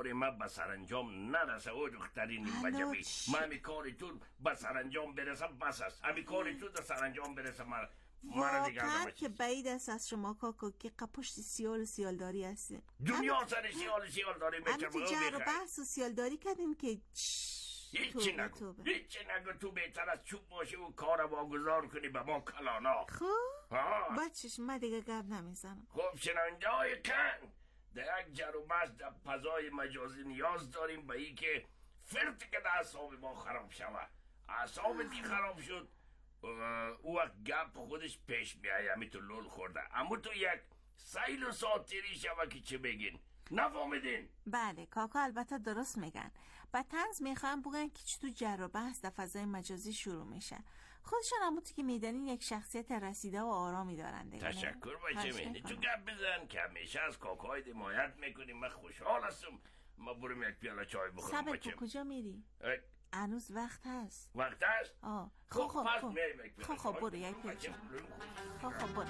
کار من به سرانجام نرسه او دخترین وجبی. من همی کار تو به سرانجام برسه بس است. همی کار تو به سرانجام برسه من واقعا که بعید است از شما کاکا که پشت سیال داری هستیم. دنیا سر سیال داری میتر تو جر و بحث و سیال داری کردیم که هیچی نگو تو بهتر از چوب باشی و کار واگذار کنی به ما کلانا. خب بچش من دیگه گپ نمیزنم. خب شنونده های کن در یک جر و بحث در فضای مجازی نیاز داریم به این که فرتی که در اعصاب ما خراب شود. اعصاب دی خراب شد او وقت گپ خودش پیش میایه. همی تو لول خورده اما تو یک سیل و ساتیری شود که چه بگین نفهمیدین؟ بله کاکا البته درست میگن. با طنز میخوام بگن که تو جر و بحث در فضای مجازی شروع میشه. خودشان اما تو که میدنین یک شخصیت رسیده و آرامی دارن دیگه. تشکر باشه مهدی. تو گپ بزن که همیشه از کاکای حمایت میکنیم. من خوشحال هستم. ما بریم یک پیاله چای بخوریم. سبک کجا میری؟ هنوز وقت هست. وقت هست؟ خب پس میریم یک پیاله چای. برو یک پیاله چای. خب برو.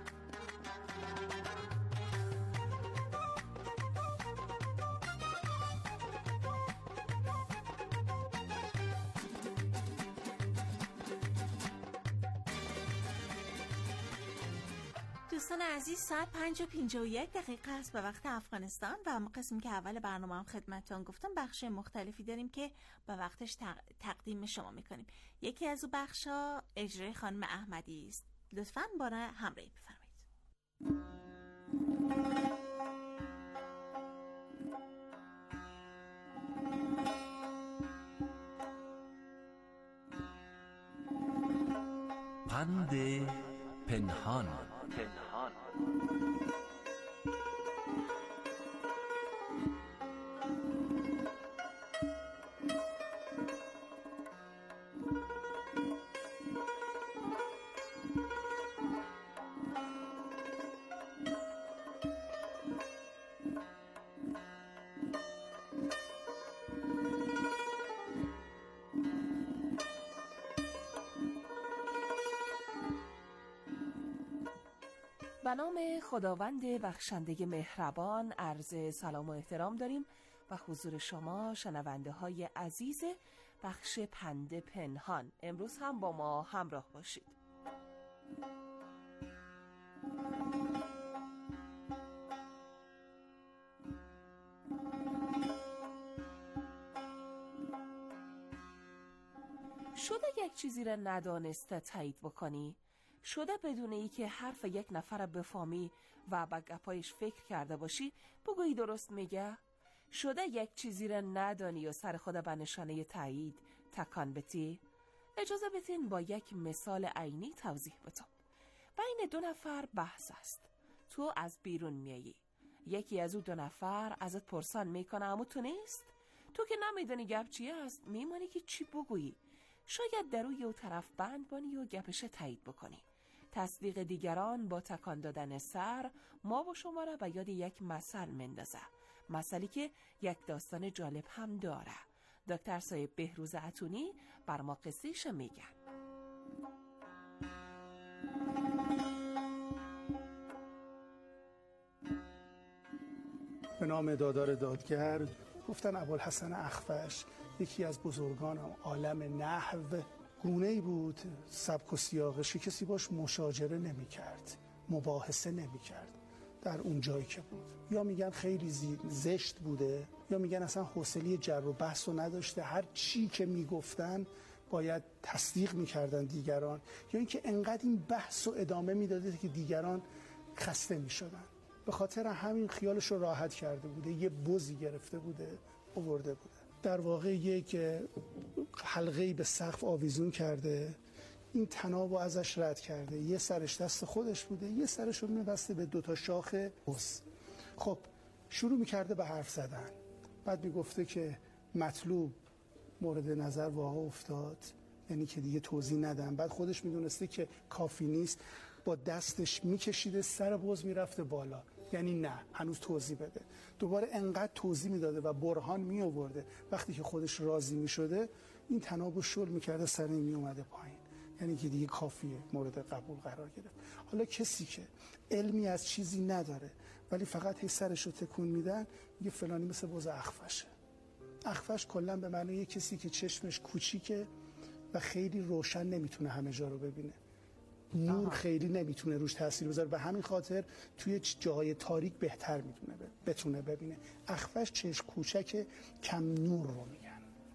دوستان عزیز ساعت 5:51 است به وقت افغانستان و اما قسمی که اول برنامه هم خدمتتون گفتم بخش مختلفی داریم که به وقتش تقدیم شما میکنیم. یکی از اون بخشا اجرای خانم احمدی است. لطفاً با ما همراهی بفرمایید. پند پنهان. به نام خداوند بخشنده مهربان عرض سلام و احترام داریم و حضور شما شنونده های عزیز بخش پند پنهان. امروز هم با ما همراه باشید. شده یک چیزی را ندانسته تایید بکنی؟ شده بدون ای که حرف یک نفر بفهمی و به گپایش فکر کرده باشی بگویی درست میگه؟ شده یک چیزی را ندانی و سر خود به نشانه تایید تکان بدی؟ اجازه بدین با یک مثال عینی توضیح بدم. بین دو نفر بحث است. تو از بیرون میایی، یکی از او دو نفر ازت پرسان میکنه اما تو نیست. تو که نمیدونی گپ چیه است میمانی که چی بگویی. شاید در روی او طرف بند بانی و گپش تایید بکنی. تصدیق دیگران با تکان دادن سر ما و شما را به یاد یک مثل مندازه. مثلی که یک داستان جالب هم داره. دکتر صاحب بهروز عطونی بر ما قصه‌اش میگن. به نام دادار دادگر. گفتن ابوالحسن اخفش یکی از بزرگان عالم نحو گونه‌ای بود سبک و سیاقش کسی باش مشاجره نمی کرد، مباحثه نمی کرد در اون جایی که بود. یا میگن خیلی زشت بوده یا میگن اصلا حوصله جر و بحث رو نداشته. هر چی که میگفتن باید تصدیق میکردن دیگران، یا اینکه انقدر این بحث رو ادامه میداده که دیگران خسته میشدن. به خاطر همین خیالش رو راحت کرده بوده، یه بزی گرفته بوده آورده بوده، در واقع یک حلقه‌ای به سقف آویزون کرده، این طنابو ازش رد کرده، یه سرش دست خودش بوده یه سرش رو می‌بسته به دوتا شاخ بز. خب شروع می‌کرده به حرف زدن. بعد میگفته که مطلوب مورد نظر واقع افتاد، یعنی که دیگه توضیح ندم. بعد خودش میدونسته که کافی نیست، با دستش میکشیده سر بز میرفته بالا، یعنی نه هنوز توضیح بده. دوباره انقدر توضیح میداده و برهان میآورده. وقتی که خودش راضی میشده این طنابو شل میکرده سر این میومده پایین، یعنی که دیگه کافیه، مورد قبول قرار گرفت. حالا کسی که علمی از چیزی نداره ولی فقط هی سرش رو تکون میدن، میگه فلانی مثل بز اخفشه. اخفش کلا به معنی کسی که چشمش کوچیکه و خیلی روشن نمیتونه همه جا رو ببینه، نور خیلی نمیتونه روش تاثیر بذاره، به همین خاطر توی جاهای تاریک بهتر بتونه ببینه. اخفش چشم کوچک کم نور رو میگن.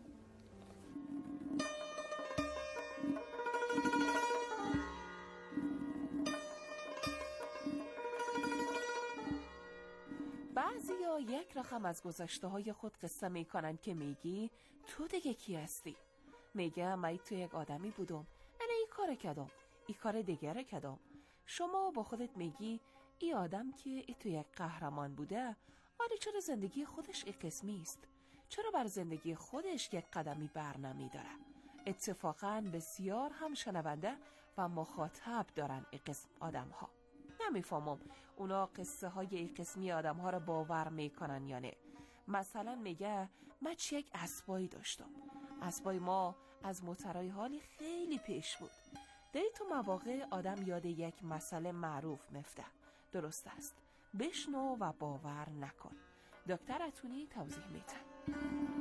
بعضیا یک رقم از گذشته های خود قصه میکنن که میگی تو دیگه کی هستی؟ میگه من تو یک آدمی بودم، انا ای کار کردم، ای کار دیگه کردم. شما با خودت میگی ای آدم که ای تو یک قهرمان بوده، آره چرا زندگی خودش ای قسمی است؟ چرا بر زندگی خودش یک قدمی بر نمیداره؟ اتفاقاً بسیار هم شنونده و مخاطب دارن ای قسم آدم ها. نمیفهمم اونا قصه های ای قسمی آدم ها رو باور میکنن یا نه. مثلا میگه من یک اسبایی داشتم، اسبای ما از موترهای حالی خیلی پیش بود. در تو مواقع آدم یاد یک مسئله معروف مفته. درست است، بشنو و باور نکن. دکتر اتونی توضیح میده.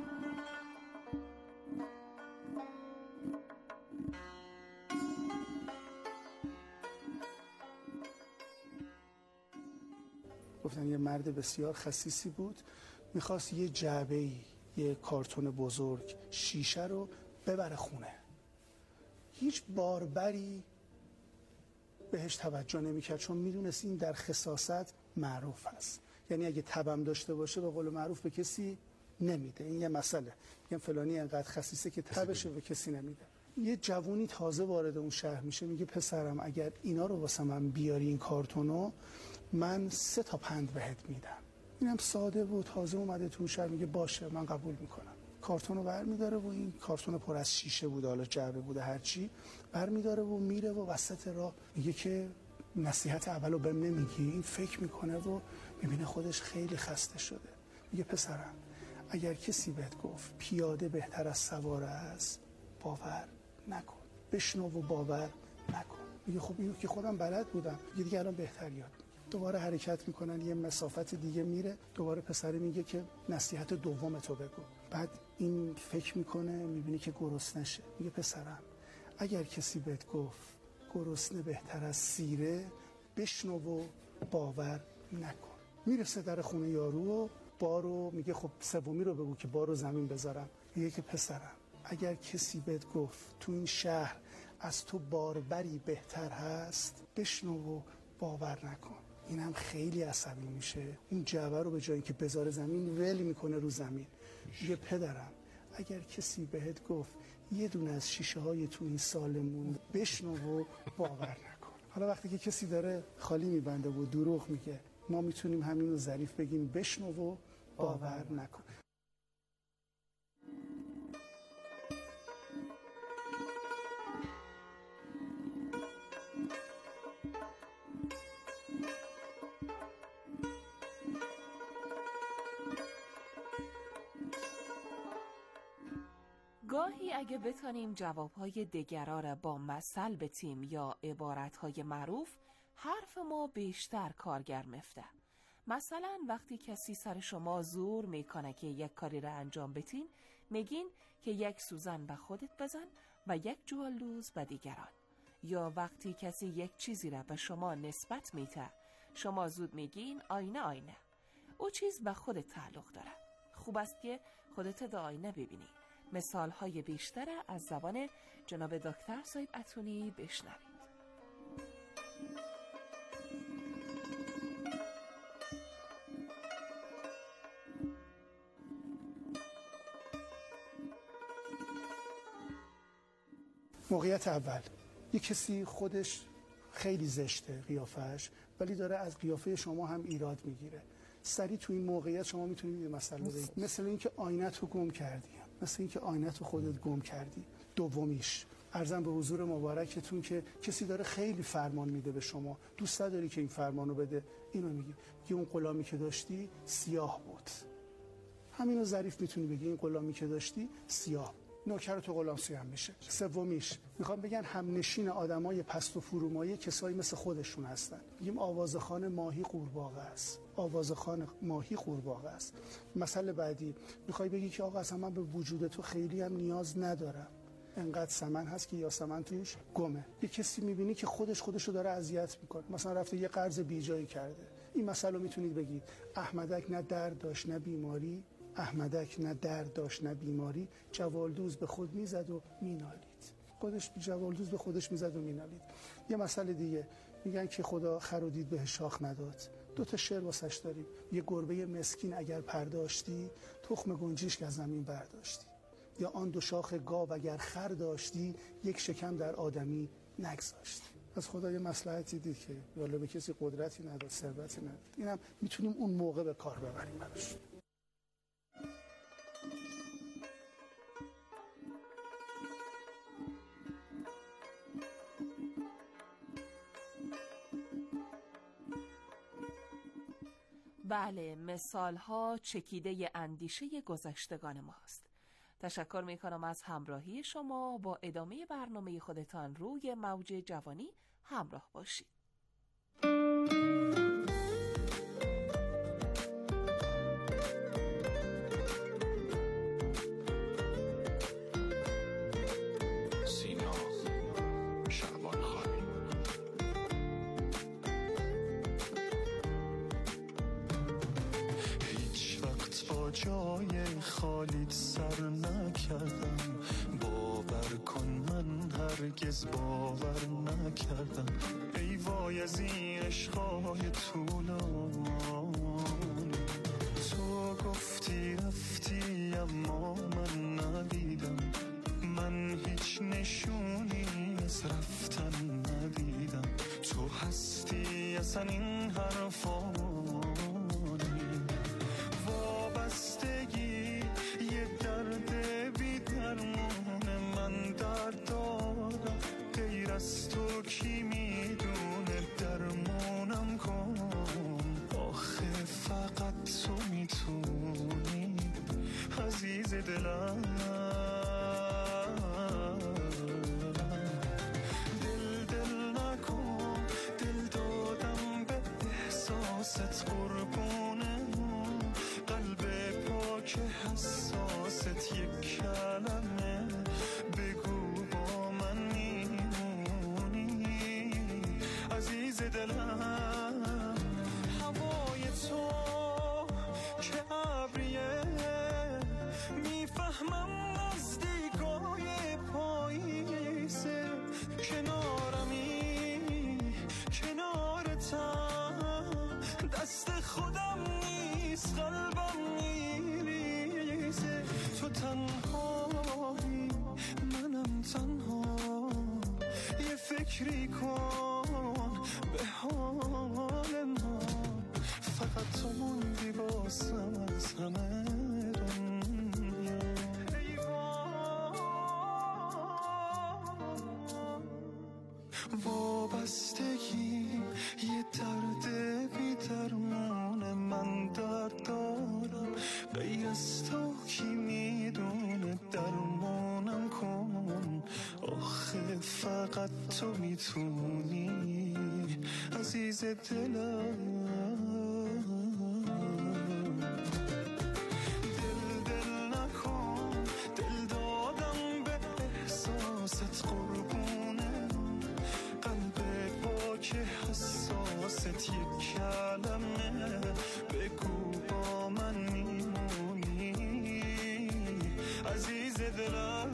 گفتن یه مرد بسیار خسیسی بود، میخواست یه جعبه‌ای، یه کارتون بزرگ شیشه رو ببره خونه. هیچ باربری بهش توجه نمیکرد، چون میدونست این در خساست معروف هست. یعنی اگه تبم داشته باشه به قول معروف به کسی نمیده. این یه مسئله، میگن فلانی انقدر خسیسه که تبشه به کسی نمیده. یه جوونی تازه وارد اون شهر میشه، میگه پسرم اگر اینا رو واسه من بیاری، این کارتونو، من 3 تا پند بهت میدم. اینم ساده بود، تازه اومده تو شهر، میگه باشه من قبول میکنم. کارتونو برمیداره و این کارتون پر از شیشه بود، حالا جعبه بوده هرچی، برمیداره و میره و وسط راه میگه که نصیحت اولو بهم نمیگی؟ این فکر میکنه و میبینه خودش خیلی خسته شده. میگه پسرم اگر کسی بهت گفت پیاده بهتر از سواره است، باور نکن. بشنو و باور نکن. میگه خب اینو که خودم بلد بودم. دیگه الان بهتر یاد. دوباره حرکت میکنن، یه مسافت دیگه میره، دوباره پسره میگه که نصیحت دومتو بگو. بعد این فکر میکنه، میبینی که گرسنه نشه. میگه پسرم اگر کسی بهت گفت گرسنه بهتر از سیره، بشنو و باور نکن. میرسه در خونه یارو و بارو میگه خب سومی رو بگو که بارو زمین بذارم. میگه که پسرم اگر کسی بهت گفت تو این شهر از تو باربری بهتر هست، بشنو و باور نکن. اینم خیلی عصبی میشه، اون جعبه رو به جای اینکه بذاره زمین ول میکنه رو زمین. میگه پدرم اگر کسی بهت گفت یه دونه از شیشه های تو این سالمون، بشنو و باور نکن. حالا وقتی که کسی داره خالی میبنده و دروغ میگه، ما میتونیم همین رو ظریف بگیم بشنو و باور نکن. گاهی اگه بتونیم جوابهای دیگران را با مثل بتیم یا عبارتهای معروف، حرف ما بیشتر کارگر مفته. مثلا وقتی کسی سر شما زور میکنه که یک کاری را انجام بتین، میگین که یک سوزن به خودت بزن و یک جوالوز به دیگران. یا وقتی کسی یک چیزی را به شما نسبت میده، شما زود میگین آینه آینه. او چیز به خودت تعلق داره. خوب است که خودت در آینه ببینی. مثال‌های بیشتر از زبان جناب دکتر صاحب اتونی بشنوید. موقعیت اول، یک کسی خودش خیلی زشته قیافش، ولی داره از قیافه شما هم ایراد میگیره. سریع تو این موقعیت شما میتونید یه مسئله بگید، مثل اینکه آینت رو گم کردی، مثل اینکه آینت رو خودت گم کردی. دومیش، عرضم به حضور مبارکتون که کسی داره خیلی فرمان میده به شما، دوست نداری که این فرمانو بده، اینو میگی اون غلامی که داشتی سیاه بود. همینو ظریف میتونی بگی این غلامی که داشتی سیاه. نوکر تو غلامسی هم میشه. سومیش میخوام بگن همنشین آدمای پست و فرومایه کسایی مثل خودشون هستن. میگیم آوازخوان ماهی قورباغه است. آوازخوان ماهی قورباغه است. مسئله بعدی میخوای بگی که آقا اصلا من به وجود تو خیلی هم نیاز ندارم، انقدر سمن هست که یاسمن توش گمه. یه کسی میبینی که خودشو داره اذیت میکنه، مثلا رفته یه قرض بیجایی کرده. این مسئله رو میتونید بگید احمدک نه درد داشت نه بیماری، احمدک نه درد داشت نه بیماری، جوالدوز به خود میزد و مینالید. جوالدوز به خودش میزد و مینالید. یه مسئله دیگه میگن که خدا خر و دید به شاخ نداد. 2 تا شعر واسش داریم. یه گربه مسکین اگر پرداشتی، تخم گنجیش که از زمین برداشتی. یا آن 2 شاخ گاو اگر خر داشتی، یک شکم در آدمی نگذاشتی. از خدا یه مصلحتی دید که والا به کسی قدرتی نداد، ثروتی نداد. اینم میتونیم اون موقع به کار ببریم براش. بله، مثال‌ها چکیده اندیشه گذشتگان ماست. تشکر می‌کنم از همراهی شما. با ادامه برنامه خودتان روی موج جوانی همراه باشید. جای خالیت سر نکردم، باور کن من هرگز باور نکردم. ای وای از این عشقای طولانی، تو گفتی رفتی اما من ندیدم، من هیچ نشونی از رفتن ندیدم. تو هستی اصلا این حرفانی، وابستگی یه درد بی درمونه، من درد دارم غیر از تو کی میدونه، درمونم کن آخه فقط تو میتونی عزیز دلم. دل نکن، دل دادم به احساست قربونه، قلب پاک حساست یک کلمه بگو با من میمونی عزیز دلم. هوای تو که ابریه میفهمم نزدیکای پاییزه، کنارمی کنارتم، دست خودم نیست قلبم میریزه. تو تنهایی منم تنها، یه فکری کن به حال ما، فقط تو موندی واسم از همه دنیا. وابستگی یه درد بی درمونه، من درد دارم غیر از تو کی میدونه، درمانم کن آخه فقط تو میتونی عزیز دلم. دل نکن، دل دادم به احساست قربونه، قلب پاک حساست یک کلمه بگو با من میمونی عزیز دلم.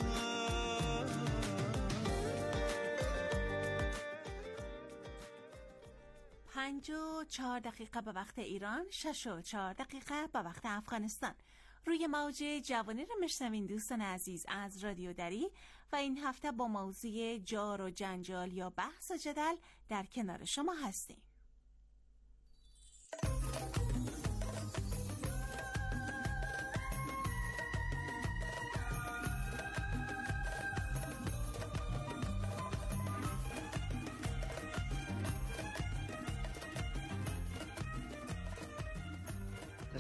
5:04 به وقت ایران، 6:04 به وقت افغانستان. روی موج جوانی رو میشنوین دوستان عزیز از رادیو دری و این هفته با موضوع جار و جنجال یا بحث و جدل در کنار شما هستیم.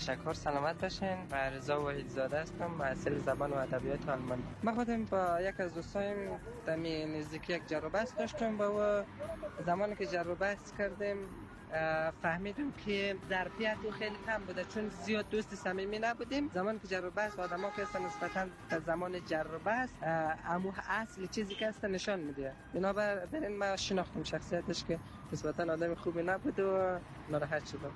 تشکر. سلامت باشین. رضا وحیدزاده هستم، محصل زبان و ادبیات آلمانی. من خودم با یک از دوستایم در نزدیکی یک جر و بحث داشتم. با زمانی که جر و بحث کردیم فهمیدیم که ظرفیت او خیلی کم بوده، چون زیاد دوست صمیمی نبودیم. زمانی که جر و بحث آدم‌ها که هستن نسبتاً در زمان جر و بحث عمو اصل چیزی که هست نشان میده. بنابراین ما شناختیم شخصیتش که نسبتاً آدم خوبی نبود و ناراحت شدم.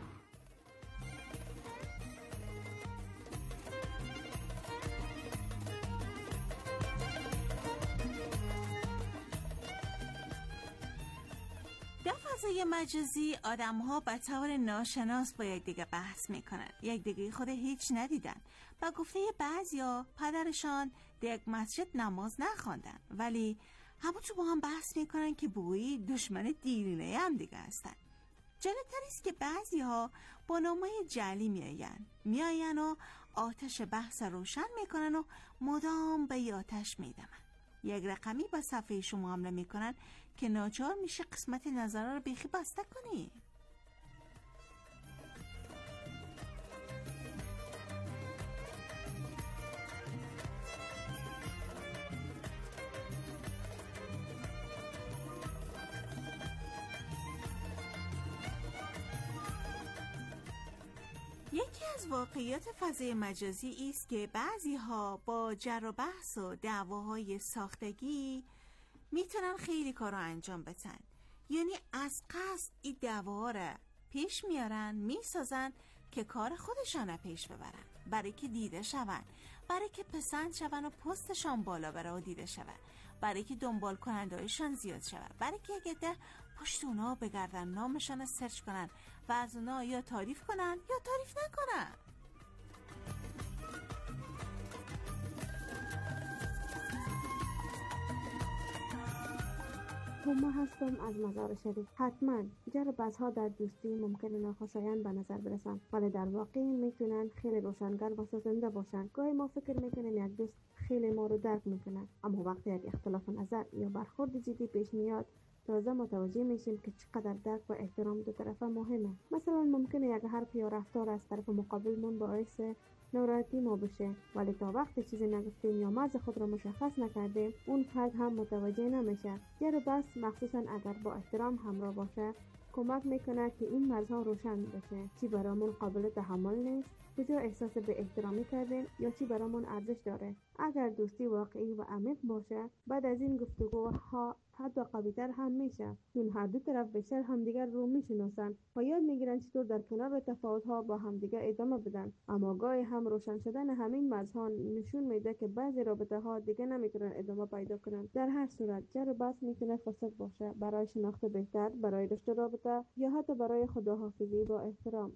در فضای مجازی آدم‌ها به طور ناشناس با یکدیگه بحث میکنن. یکدیگه خود هیچ ندیدن. با گفته بعضیا پدرشان در یک مسجد نماز نخواندن، ولی همون تو با هم بحث میکنن که بویی دشمن دیرینه هم دیگه هستن. جالب‌تر است که بعضی‌ها با نامه‌ی جعلی میاین و آتش بحث روشن میکنن و مدام به آتش میدمن. یک رقمی با صفحه شما حمله میکنن که ناچار میشه قسمت نظر رو بیخی بسته کنی. یکی از واقعیات فضای مجازی است که بعضی‌ها با جر و بحث و دعواهای ساختگی میتونن خیلی کارو انجام بدن. یعنی از قصد این دعوا رو پیش میارن، میسازن که کار خودشان پیش ببرن، برای که دیده شون، برای که پسند شون و پستشان بالا بره و دیده شون، برای که دنبال کنندهایشان زیاد شون، برای که اگه ده پشت اونا بگردن نامشان رو سرچ کنن و از اونا یا تعریف کنن یا تعریف نکنن. ما هستم از مزار شریف. حتما جر و بحث‌ها در دوستی ممکنه ناخوشایند به نظر برسن، ولی در واقع میتونن خیلی روشنگر و سازنده باشن. گاهی ما فکر میکنیم یک دوست خیلی ما رو درک میکنه، اما وقتی یک اختلاف نظر یا برخورد جدی پیش میاد تازه متوجه میشیم که چقدر درک و احترام دو طرفه مهمه. مثلا ممکنه یک حرف یا رفتار از طرف مقابلمون باعث ناراحتی ما بشه، ولی تا وقتی چیزی نگفتیم یا مرز خود را مشخص نکردیم اون فرد هم متوجه نمیشه. جر و بحث مخصوصا اگر با احترام همراه باشه کمک میکنه که این مرزها روشن بشه. چی برامون قابل تحمل نیست، کجا احساس به احترامی کردیم یا چی برامون ارزش داره. اگر دوستی واقعی و عمیق باشه بعد از این گفتگوها حتی قوی‌تر هم میشه، چون هر دو طرف بیشتر همدیگر رو میشناسن و یاد میگیرن چطور در کنار تفاوت‌ها با همدیگر ادامه بدن. اما گاهی هم روشن شدن همین مرزها نشون میده که بعضی رابطه‌ها دیگه نمیتونن ادامه پیدا کنن. در هر صورت جر و بحث میتونه فرصت باشه برای شناخت بهتر، برای رشد رابطه یا حتی برای خداحافظی با احترام.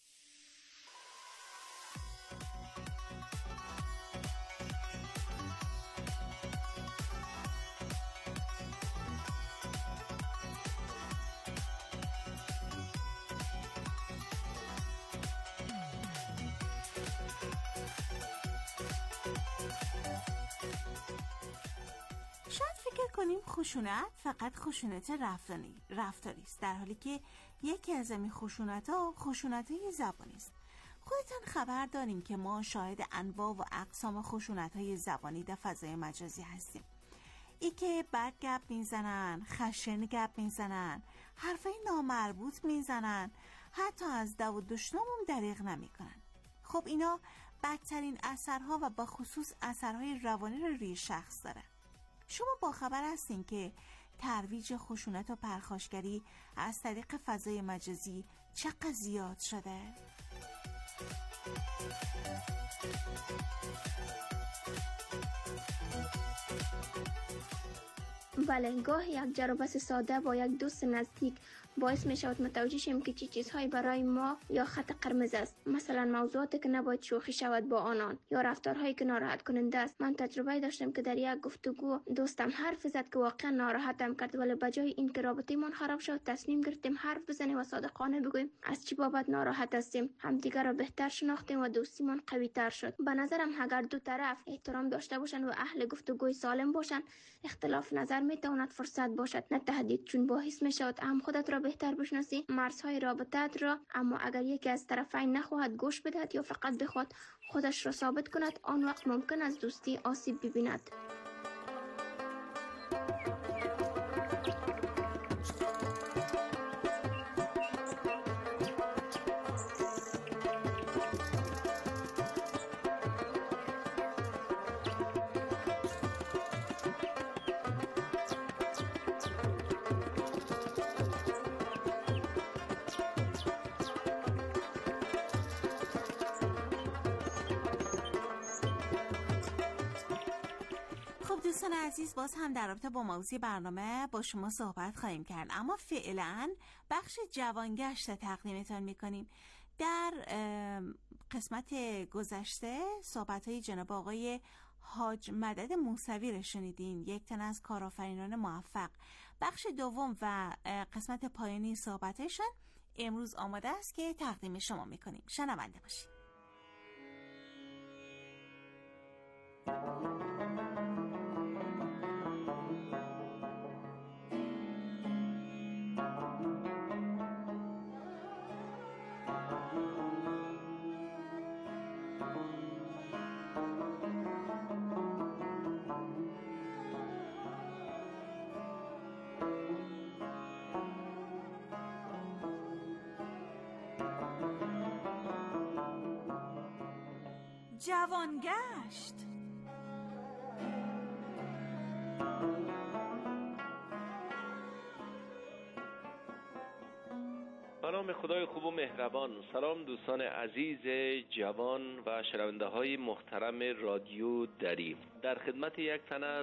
شاید فکر کنیم خشونت فقط خشونت رفتاری است، در حالی که یکی از این خشونت‌ها خشونت‌های زبانی است. خودتان خبر دارین که ما شاهد انواع و اقسام خشونت‌های زبانی در فضای مجازی هستیم. ای که بد گپ میزنن، خشن گپ میزنن، حرفای نامربوط میزنن، حتی از دو و دشنامون دریغ نمیکنن. خب اینا بدترین اثرها و با خصوص اثرهای روانی رو روی شخص داره. شما باخبر هستین که ترویج خشونت و پرخاشگری از طریق فضای مجازی چقدر زیاد شده؟ بله، گاه یک جر و بحث ساده با یک دوست نزدیک باعث می شود متوجه شیم که چه چیزهایی برای ما یا خط قرمز است، مثلا موضوعاتی که نباید شوخی شود با آنان یا رفتارهایی که ناراحت کننده است. من تجربه داشتم که در یک گفتگو دوستم حرف زد که واقعا ناراحتم کرد، ولی بجای اینکه رابطه‌مان خراب شد تصمیم گرفتیم حرف بزنیم و صادقانه بگوییم از چی بابت ناراحت هستیم. همدیگر را بهتر شناختیم و دوستیمان قوی تر شد. به نظرم اگر دو طرف احترام داشته باشند و اهل گفتگوی سالم باشند، اختلاف نظر میتواند فرصت باشد نه تهدید، چون باعث میشود هم خودت را بهتر بشناسی مرزهای رابطت را، اما اگر یکی از طرفین نخواهد گوش بدهد یا فقط بخواد خودش را ثابت کند، آن وقت ممکن است دوستی آسیب ببیند. دوستان عزیز، باز هم در رابطه با موضوع برنامه با شما صحبت خواهیم کرد، اما فعلا بخش جوانگشت تقدیمتان میکنیم. در قسمت گذشته صحبت‌های جناب آقای حاج مدد موسوی رو شنیدین، یک تن از کارآفرینان موفق. بخش دوم و قسمت پایانی صحبتشان امروز آماده است که تقدیم شما میکنیم. شنونده باشید. جوانگشت. سلام خدای خوب و مهربان. سلام دوستان عزیز جوان و شنونده های محترم رادیو دری. در خدمت یک تن از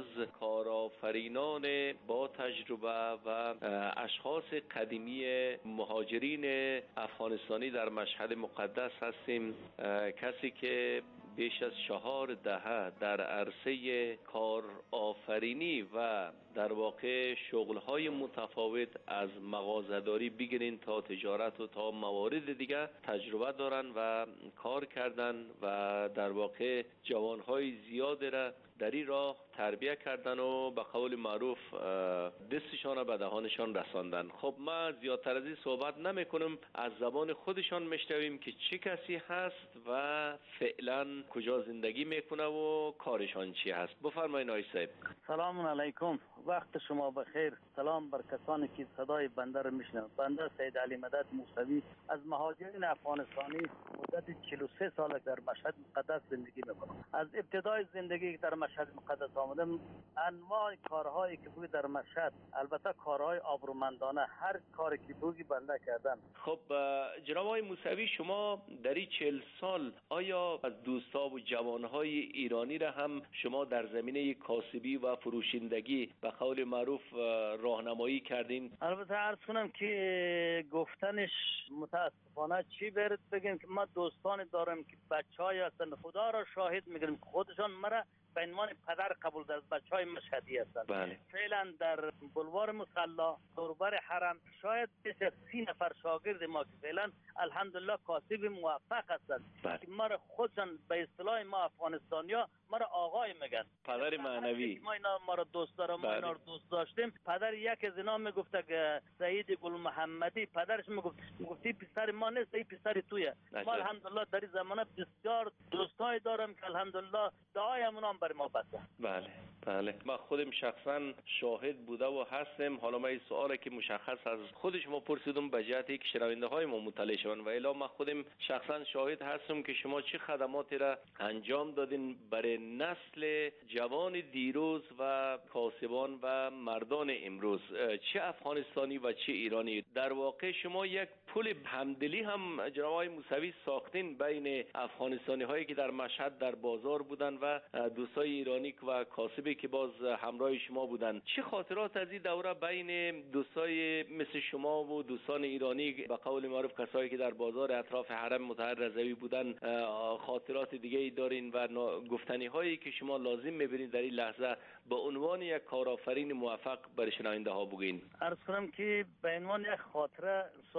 کارآفرینان با تجربه و اشخاص قدیمی مهاجرین افغانستانی در مشهد مقدس هستیم. کسی که بیش از 4 دهه در عرصه کار آفرینی و در واقع شغل‌های متفاوت از مغازه‌داری بگیرین تا تجارت و تا موارد دیگه تجربه دارن و کار کردن و در واقع جوان‌های زیاد را در این راه تربیت کردن و به قول معروف دستشان را به دهانشان رساندن. خب ما زیادتر از این صحبت نمی کنم، از زبان خودشان میشنویم که چه کسی هست و فعلا کجا زندگی میکنه و کارشان چی هست. بفرمایید آقای صاحب. سلام علیکم، وقت شما بخیر. سلام بر کسانی که صدای بنده را میشنوند. بنده سید علی مدد موسوی از مهاجرین افغانستانی مدت 43 سال در مشهد مقدس زندگی میکنم. از ابتدای زندگی در مشهد مقدس آمدم، انواع کارهایی که بود در مشهد، البته کارهای آبرومندانه، هر کاری که بودی بنده کردم. خب جناب آقای موسوی، شما در این 40 سال آیا از دوستا و جوانهای ایرانی را هم شما در زمینه کاسبی و فروشندگی به قول معروف راهنمایی کردین؟ البته عرض کنم که گفتنش متاسفانه چی برد بگیم که ما دوستان دارم که بچهای هستن، خدا را شاهد میگیرم که خودشان مرا به عنوان پدر قبول در بچهای مشهدی هستند. بله. فعلا در بلوار مصلا دوربر حرم شاید بیش از 30 نفر شاگرد ما که فعلا الحمدلله کاسب موفق هستند. بله. که ما را خودشان به اصطلاح ما افغانستانیا ما را آقای میگن، پدر معنوی. ما اینا ما را دوست دارم. بله. ما اینا را دوست داشتیم. پدر یک از اینا میگفت که سعید گل محمدی، پدرش میگفتی پسر ما نیست، این پسر تویه. ما الحمدلله در این زمانه بسیار دوستای دارم که الحمدلله دعایمون هم بر ما بسه. بله بله، من خودم شخصا شاهد بوده و هستم. حالا من این سوالی که مشخص از خود شما پرسیدم به جهتی که شنونده های ما مطلع شون، و الا من خودم شخصا شاهد هستم که شما چه خدماتی را انجام دادین برای نسل جوان دیروز و کاسبان و مردان امروز، چه افغانستانی و چه ایرانی. در واقع شما یک پل همدلی هم جناب آقای موسوی ساختین بین افغانستانی هایی که در مشهد در بازار بودن و دوستای ایرانی و کاسبی که باز همراه شما بودن. چه خاطرات از این دوره بین دوستای مثل شما و دوستان ایرانی به قول معروف کسایی که در بازار اطراف حرم مطهر رضوی بودن، خاطرات دیگه ای دارین و گفتنی هایی که شما لازم میبینید در این لحظه به عنوان یک کارآفرین موفق برای شنونده ها بگین؟ عرض کنم که به عنوان یک خاطره صاحب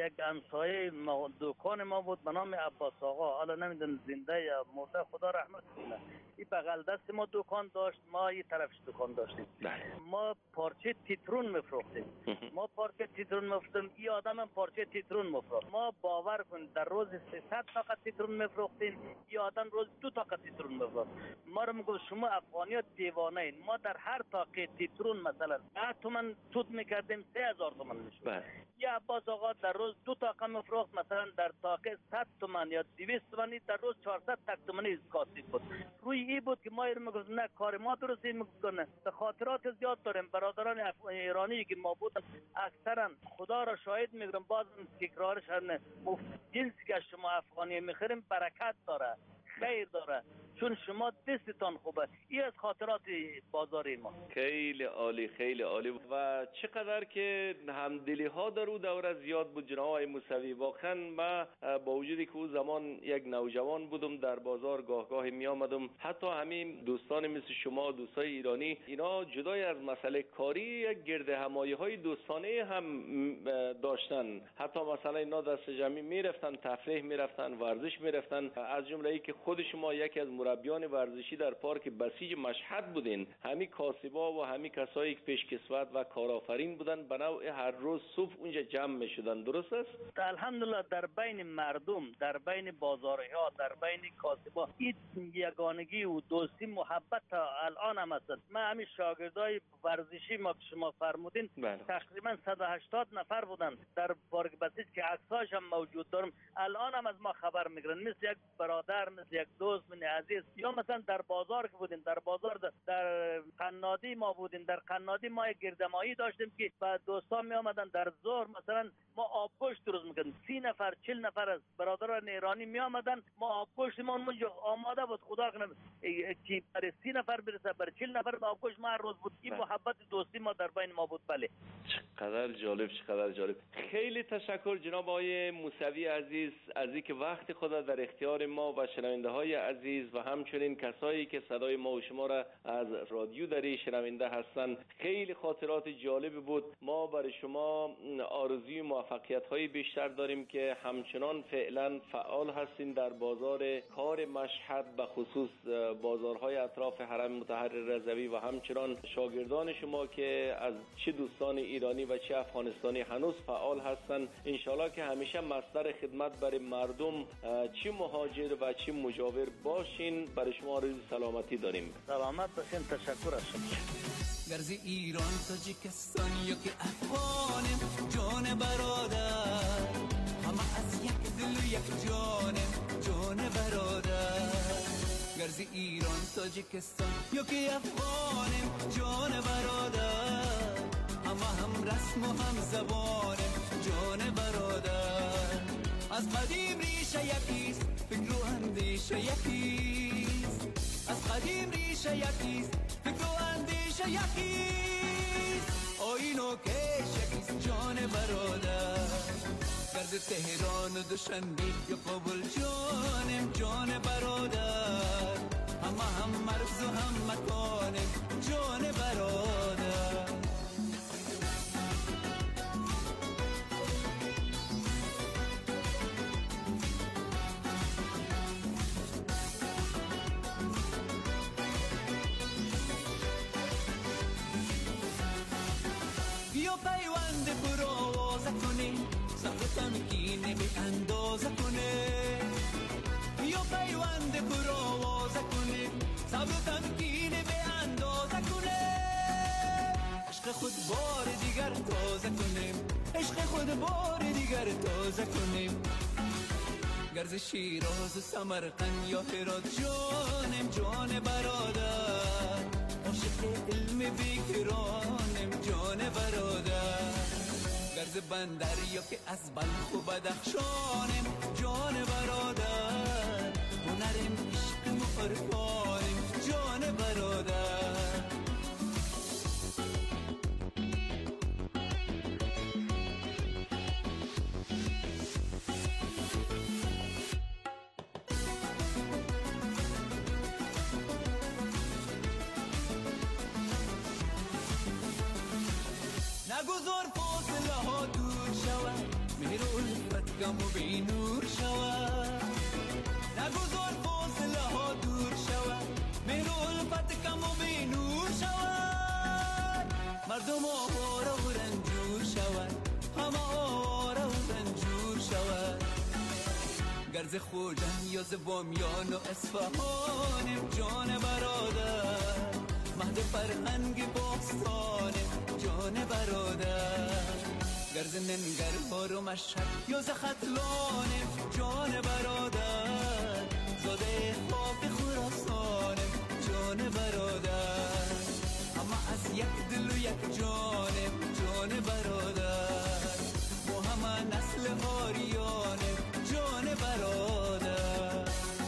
یک همسایه دکان ما بود به نام عباس آقا، حالا نمیدونم زنده یا مرده خدا رحمت کنه. این بغل دست ما دکان داشت، ما این طرفش دکان داشتیم. ما پارچه تیترون میفروختیم. ما پارچه تیترون میفروختیم، این آدم هم پارچه تیترون میفروخت. ما باور کنید در روز 300 تاقه تیترون میفروختیم، این آدم روز 2 تاقه تیترون میفروخت. ما رو میگفت شما افغانی‌ها دیوانه این. ما در هر تاقه تیترون مثلا 10 تومن سود میکردیم، 3000 تومن میشد. یا عباس آقا در روز 2 تاقه میفروخت، مثلا در تاقه 100 تومن یا 200 تومن، در روز 400 تومن کاسب بود. روی این بود که ما میگفت نه کار ما درستی میکنه. به خاطرات زیاد داریم. برادران ایرانی که ما بودن اکثرا خدا را شاهد میگم، باز تکرارش هرنه جنسی که شما افغانی میخریم برکت داره، خیر داره، چون شما دستتان خوبه. این از خاطرات بازار ما. خیلی عالی، خیلی عالی. و چقدر که همدلی ها در او دوره زیاد بود جناب آقای موسوی. واقعا من با وجودی که او زمان یک نوجوان بودم، در بازار گاه می آمدم، حتی همین دوستان مثل شما، دوستای ایرانی، اینا جدای از مسئله کاری یک گرد همایی های دوستانه هم داشتن. حتی مثلا اینا دست جمعی میرفتن، تفریح میرفتن، ورزش میرفتن. از جمله ای که خود شما یکی از مربیان ورزشی در پارک بسیج مشهد بودین. همین کاسبا و همین کسایی که پیشکسوت و کارآفرین بودن به نوع هر روز صبح اونجا جمع میشدن. درست است؟ الحمدلله در بین مردم، در بین بازارها، در بین کاسبا این یگانگی و دوستی محبت تا الان هم هست. من همین شاگردای ورزشی ما که شما فرمودین تقریبا 180 نفر بودن در پارک بسیج که عکساش هم موجود دارم. الان هم از ما خبر میگیرن، مثل یک برادر، مثل یک دوست من عزیز. یا مثلا در بازار که بودیم، در بازار در قنادی ما بودیم، در قنادی ما یک گردمایی داشتیم که بعد دوستان می آمدن در ظهر مثلا ما آبگوشت درست میکردیم. 30 نفر 40 نفر از برادران ایرانی می آمدن، ما آبگوشت ما اونجا آماده بود، خدا کنه که برای 30 نفر برسه، برای 40 نفر آبگوشت ما هر روز بود. این محبت دوستی ما در بین ما بود. بله چقدر جالب، چقدر جالب. خیلی تشکر جناب آقای موسوی عزیز از اینکه وقت خود در اختیار ما و شنونده های عزیز و همچنین کسایی که صدای ما و شما را از رادیو دری شنونده هستن، خیلی خاطرات جالب بود. ما برای شما آرزوی موفقیت های بیشتر داریم که همچنان فعلا فعال هستین در بازار کار مشهد، به خصوص بازارهای اطراف حرم مطهر رضوی و همچنان شاگردان شما که از چه دوستان ایرانی و چه افغانستانی هنوز فعال هستن. انشالله که همیشه مصدر خدمت برای مردم چه مهاجر و چه مجاور باشین. برای شما آرزوی سلامتی داریم. سلامت باشین. تشکر از شما. گرز ایران، تاجیکستان یا که افغانم، جان برادر، همه از یک دل و یک جانم، جان برادر. گرز ایران، تاجیکستان یا که افغانم، جان برادر، همه هم رسم و هم زبانم، جان برادر. از قدیم ریشه یکیست، فکر و اندیشه یکیست. از قدیم ریشه یکیست، فکر و اندیشه یکیست. آیین و کش یکیست، جان برادر. گرد تهران و دوشنبه یا کابل، جانم، جان برادر. همه هم مرز و هم مکانم، جان برادر. تمکینه به اندازه کنه، یا پیوند پر آوازه کنه، صبر تمکینه به اندازه کنه. عشق خود بار دیگر تازه کنیم، عشق خود بار دیگر تازه کنیم. گرز شیراز و سمرقند یا هرات، جانم، جان برادر. عاشق علم بیکرانم، جان برادر. گرز بندر یا که از بلخ و بدخشانم، جان برادر. هنرم عشقم و عرفانم، جان برادر. نگذار فاصله ها دور شود، مهر و غمو بی نور شود نگذار فاصله ها دور شود مهر و الفت کمو بی نور شود مردم آواره و رنجور شود همه آواره و رنجور شود گرز خوجن یا ز بامیان و اصفهان جان برادر مهد فرهنگ باستان جان برادر گرز ننگرهار و مشهد یا ز ختلان جان برادر زاده خاک خراسان جان برادر اما از یک دل و یک جان برادر ما همه نسل آریان جان برادر.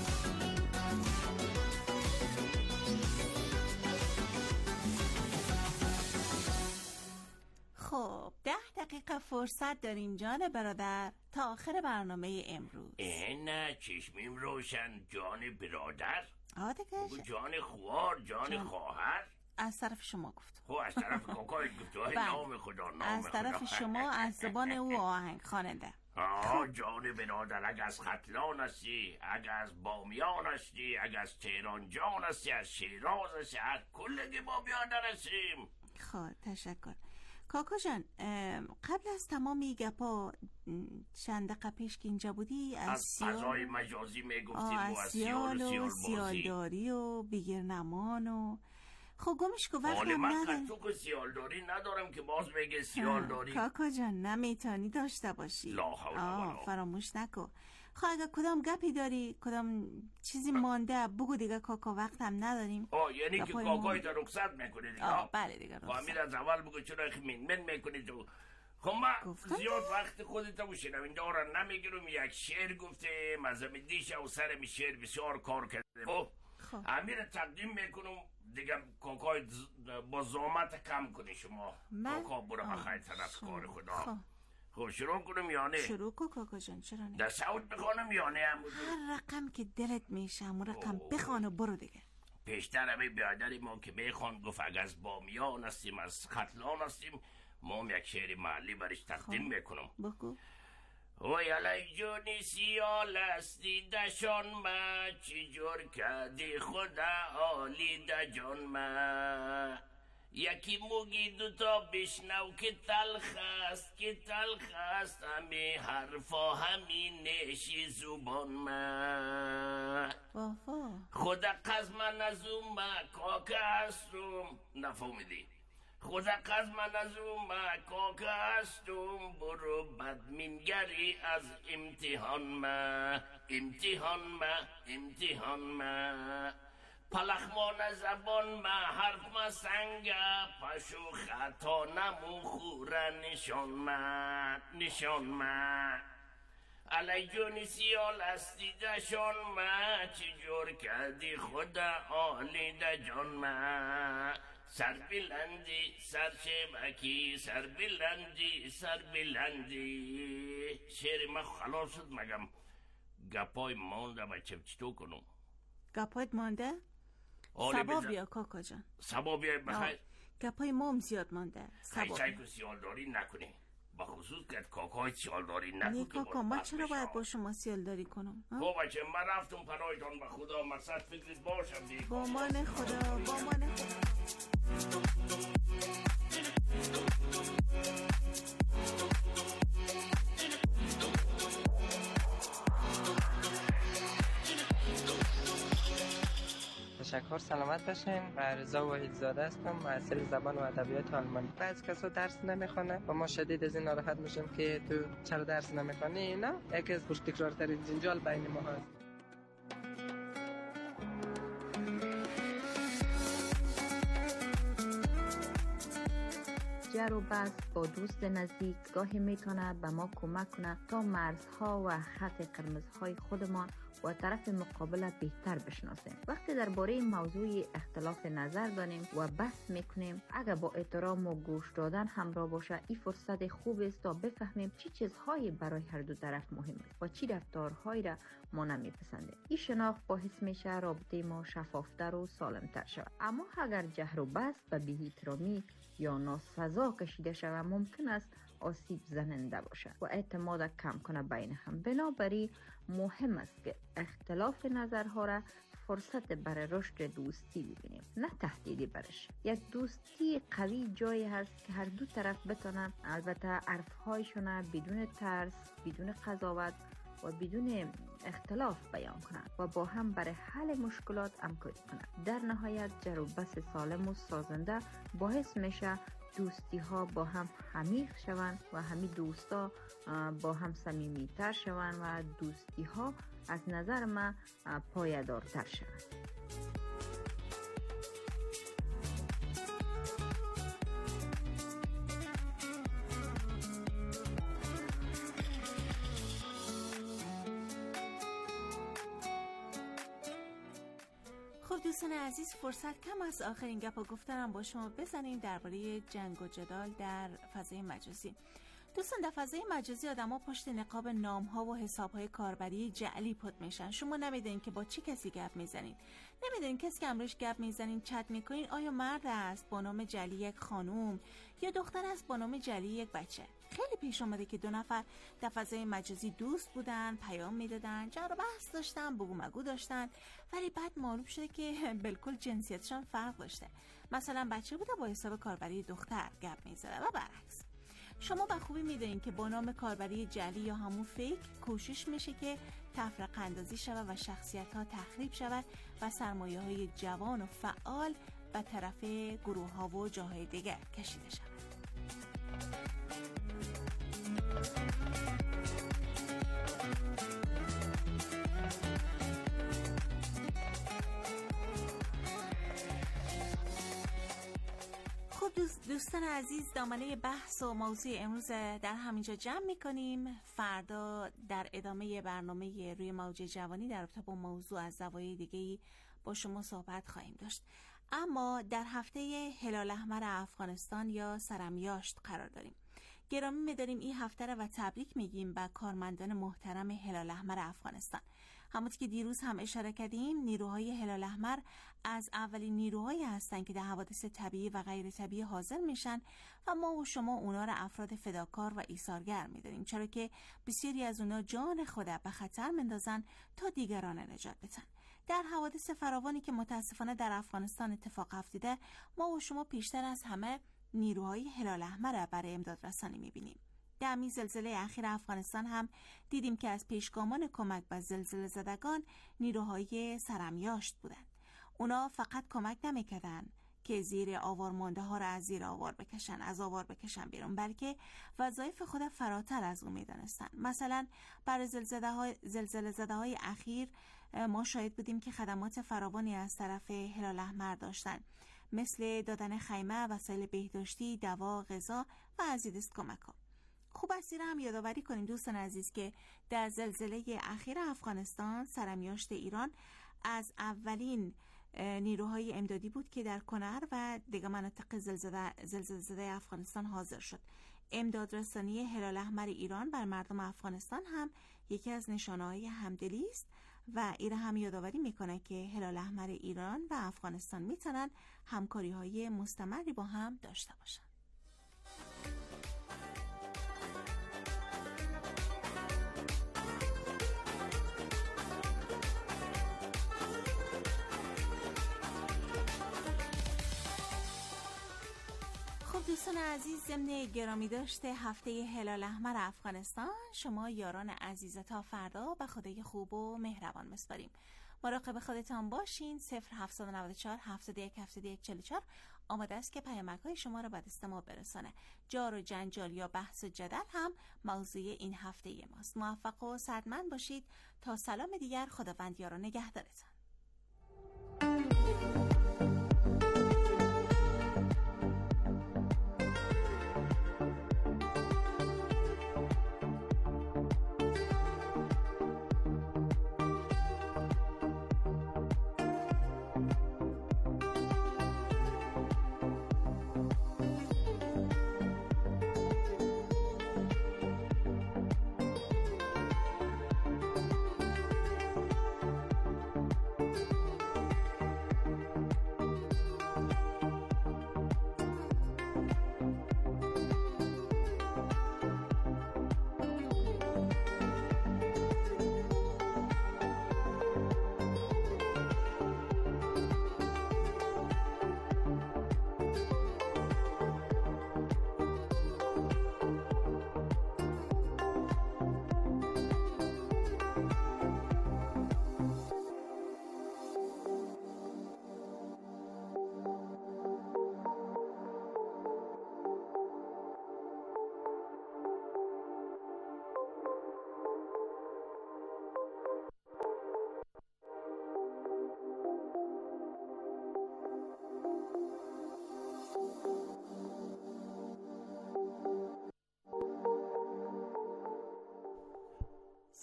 خب 10 دقیقه فرصت داریم جان برادر تا آخر برنامه امروز. نه چشمیم روشن جان برادر دیگه جان خوار جان خواهر از طرف شما گفت. خب از طرف کاکای گفت نام خدا نام از طرف خدا. شما از زبان او آهنگ خواننده. جان برادر اگه از ختلان هستی اگه از بامیان هستی اگه از تهران جان هستی از شیراز هستی از کلگی با بیادر هستیم. خب تشکر کاکا جان. قبل از تمامی گپا چند دقیقه پیش که اینجا بودی از فضای مجازی میگفتیم و از سیال و سیالداری و بیگرنمان و خب گمش که وقت هم من تو که سیالداری ندارم که باز بگه سیالداری. کاکا جان نمیتونی داشته باشی. لا حول فراموش نکن. خب اگه کدام گپی داری کدام چیزی مانده بگو دیگه کاکا وقت هم نداریم. یعنی که کاکای تا رخصت میکنی دیگه. بله دیگه رخصت. امیر از اول بگو چرا من میکنی تو. خب من زیاد وقت خودت رو شنوندارا نمیگیرم. یک شعر گفته مزم دیش او سر می شعر بسیار کار کرده. امیر تقدیم میکنم دیگه کاکای با زحمت کم کنی شما. کاکا برو بخیر طرف کار خدا. خب شروع کنم یا نه؟ شروع کن کاکا جان چرا نه؟ در صوت بخوانم یا نه؟ هر رقم که دلت میشه همون رقم بخوان و برو دیگه. پیشتر همه بیادری ما که بخوان گفت اگه از بامیان هستیم از ختلان هستیم ما هم یک شعر محلی برش تقدیم میکنم. بگو. وی علی جونی سیال استی دشان ما چجور کردی خدا آلی دجان ما یکی موگی دوتا بشنو که تلخ است همه حرفا همین نشی زبان ما خدا قزمن از اون کاکه هستم نفهمیدی خدا قزمن از اون کاکه هستم برو بدمینگری از امتحان ما پلخمان زبان ما حرف ما سنگه پشو خطا نمو خوره نشان ما علی جونی سیال استی دشان ما چجور کردی خدا آلی دجان ما سر بلندی سر شبکی سر بلندی شعر ما خلاص شد مگم گپای مانده بچه چطور کنم گپایت مانده؟ سبا بیا کاکا جان سبا بیا بخیر گپای مام زیاد مانده سعی که سیالداری نکنی بخصوص که کاکای سیالداری نکنی نه کاکا ما چرا باید با شما سیالداری کنم؟ خب بچه من رفتم پناهتان به خدا مقصد فکرت باشم دیگه با مان خدا تشکر سلامت باشین. رضا وحیدزاده هستم معلم زبان و ادبیات آلمانی. بعضی کسا درس نمیخونه و ما شدید از این ناراحت میشیم که تو چرا درس نمیخونی. نه یکی از پرتکرارترین جنجال بین ما هست. جر و بحث با دوست نزدیک گاهی میتونه به ما کمک کنه تا مرزها و خط قرمزهای خودمان و طرف مقابل بهتر بشناسیم. وقتی درباره موضوع اختلاف نظر داریم و بحث میکنیم اگر با احترام و گوش دادن همراه باشه این فرصت خوب است تا بفهمیم چه چیزهایی برای هر دو طرف مهم است و چه رفتارهایی را ما نمیپسندیم. این شناخت باعث میشه رابطه ما شفافتر و سالمتر شود. اما اگر جهر و بحث به بی‌احترامی یا ناسزا کشیده شود ممکن است آسیب زننده باشه و اعتماد کم کنه بین هم. بنابراین مهم است که اختلاف نظرها را فرصت برای رشد دوستی ببینیم، نه تهدیدی برش. یک دوستی قوی جایی هست که هر دو طرف بتونن البته حرفهایشون بدون ترس، بدون قضاوت و بدون اختلاف بیان کنند و با هم برای حل مشکلات همکاری کنند. در نهایت جر و بحث سالم و سازنده باعث میشه دوستی ها با هم عمیق شوند و همین دوستا با هم صمیمیتر شوند و دوستی ها از نظر من پایدارتر شوند. خب دوستان عزیز، فرصت کم است آخرین گپا گفتنم با شما بزنیم درباره جنگ و جدال در فضای مجازی. دوستان در فضای مجازی آدما پشت نقاب نام‌ها و حساب‌های کاربری جعلی پد میشن. شما نمیدونین که با چه کسی گپ میزنین. نمیدونین کسی که امروز گپ میزنین چت میکنین آیا مرد است با نام جعلی یک خانوم یا دختر است با نام جعلی یک بچه. خیلی پیش اومده که دو نفر در فضای مجازی دوست بودن، پیام میدادن، جر و بحث داشتن، بگو مگو داشتن، ولی بعد معلوم شده که بالکل جنسیتشان فرق داشته. مثلا بچه بوده با حساب کاربری دختر گپ میزده و برعکس. شما به خوبی میدونین که با نام کاربری جعلی یا همون فیک کوشش میشه که تفرقه اندازی شود و شخصیت ها تخریب شود و سرمایه های جوان و فعال به طرف گروه ها و جاهای دیگر کشیده شود. دوستان عزیز، دامنه بحث و موضوع امروز در همینجا جمع میکنیم. فردا در ادامه برنامه روی موج جوانی در رابطه با موضوع از زوایای دیگه‌ای با شما صحبت خواهیم داشت. اما در هفته هلال احمر افغانستان یا سرمیاشت قرار داریم. گرامی می‌داریم این هفته را و تبریک میگیم به کارمندان محترم هلال احمر افغانستان. همونطور که دیروز هم اشاره کردیم، نیروهای هلال احمر از اولین نیروهایی هستند که در حوادث طبیعی و غیر طبیعی حاضر میشن و ما و شما اونا را افراد فداکار و ایثارگر می‌دونیم، چرا که بسیاری از اونا جان خود به خطر میندازن تا دیگران نجات بدن. در حوادث فراوانی که متاسفانه در افغانستان اتفاق افتاده، ما و شما پیشتر از همه نیروهای هلال احمر را برای امداد رسانی می‌بینیم. در همین زلزله اخیر افغانستان هم دیدیم که از پیشگامان کمک به زلزله زدگان نیروهای سرمیاشت بودند. اونا فقط کمک نمی‌کردن که زیر آوار مانده ها را از زیر آوار بکشن بیرون، بلکه وظایف خود فراتر از اون می‌دانستن. مثلا برای زلزله زده‌های اخیر ما شاهد بودیم که خدمات فراوانی از طرف هلال احمر داشتن، مثل دادن خیمه، وسایل بهداشتی، دوا، غذا و از این دست کمک‌ها. خوب است این هم یادآوری کنیم دوستان عزیز که در زلزله اخیر افغانستان سرمیاشت ایران از اولین نیروهای امدادی بود که در کنر و دیگر مناطق زلزله زده افغانستان حاضر شد. امدادرسانی هلال احمر ایران بر مردم افغانستان هم یکی از نشانه‌های همدلی است و این هم یادآوری میکنه که هلال احمر ایران و افغانستان میتونن همکاری‌های مستمری با هم داشته باشن. دوستان عزیز، ضمن گرامی داشته هفته هلال احمر افغانستان، شما یاران عزیز تا فردا به خدای خوب و مهربان میسپاریم. مراقب خودتان باشین. 0794 71 71 44 آماده است که پیامک‌های شما را به دست ما برسانه. جار و جنجال یا بحث و جدل هم موضوع این هفته ماست. موفق و سعادتمند باشید. تا سلام دیگر، خداوند یار و نگهدارتان.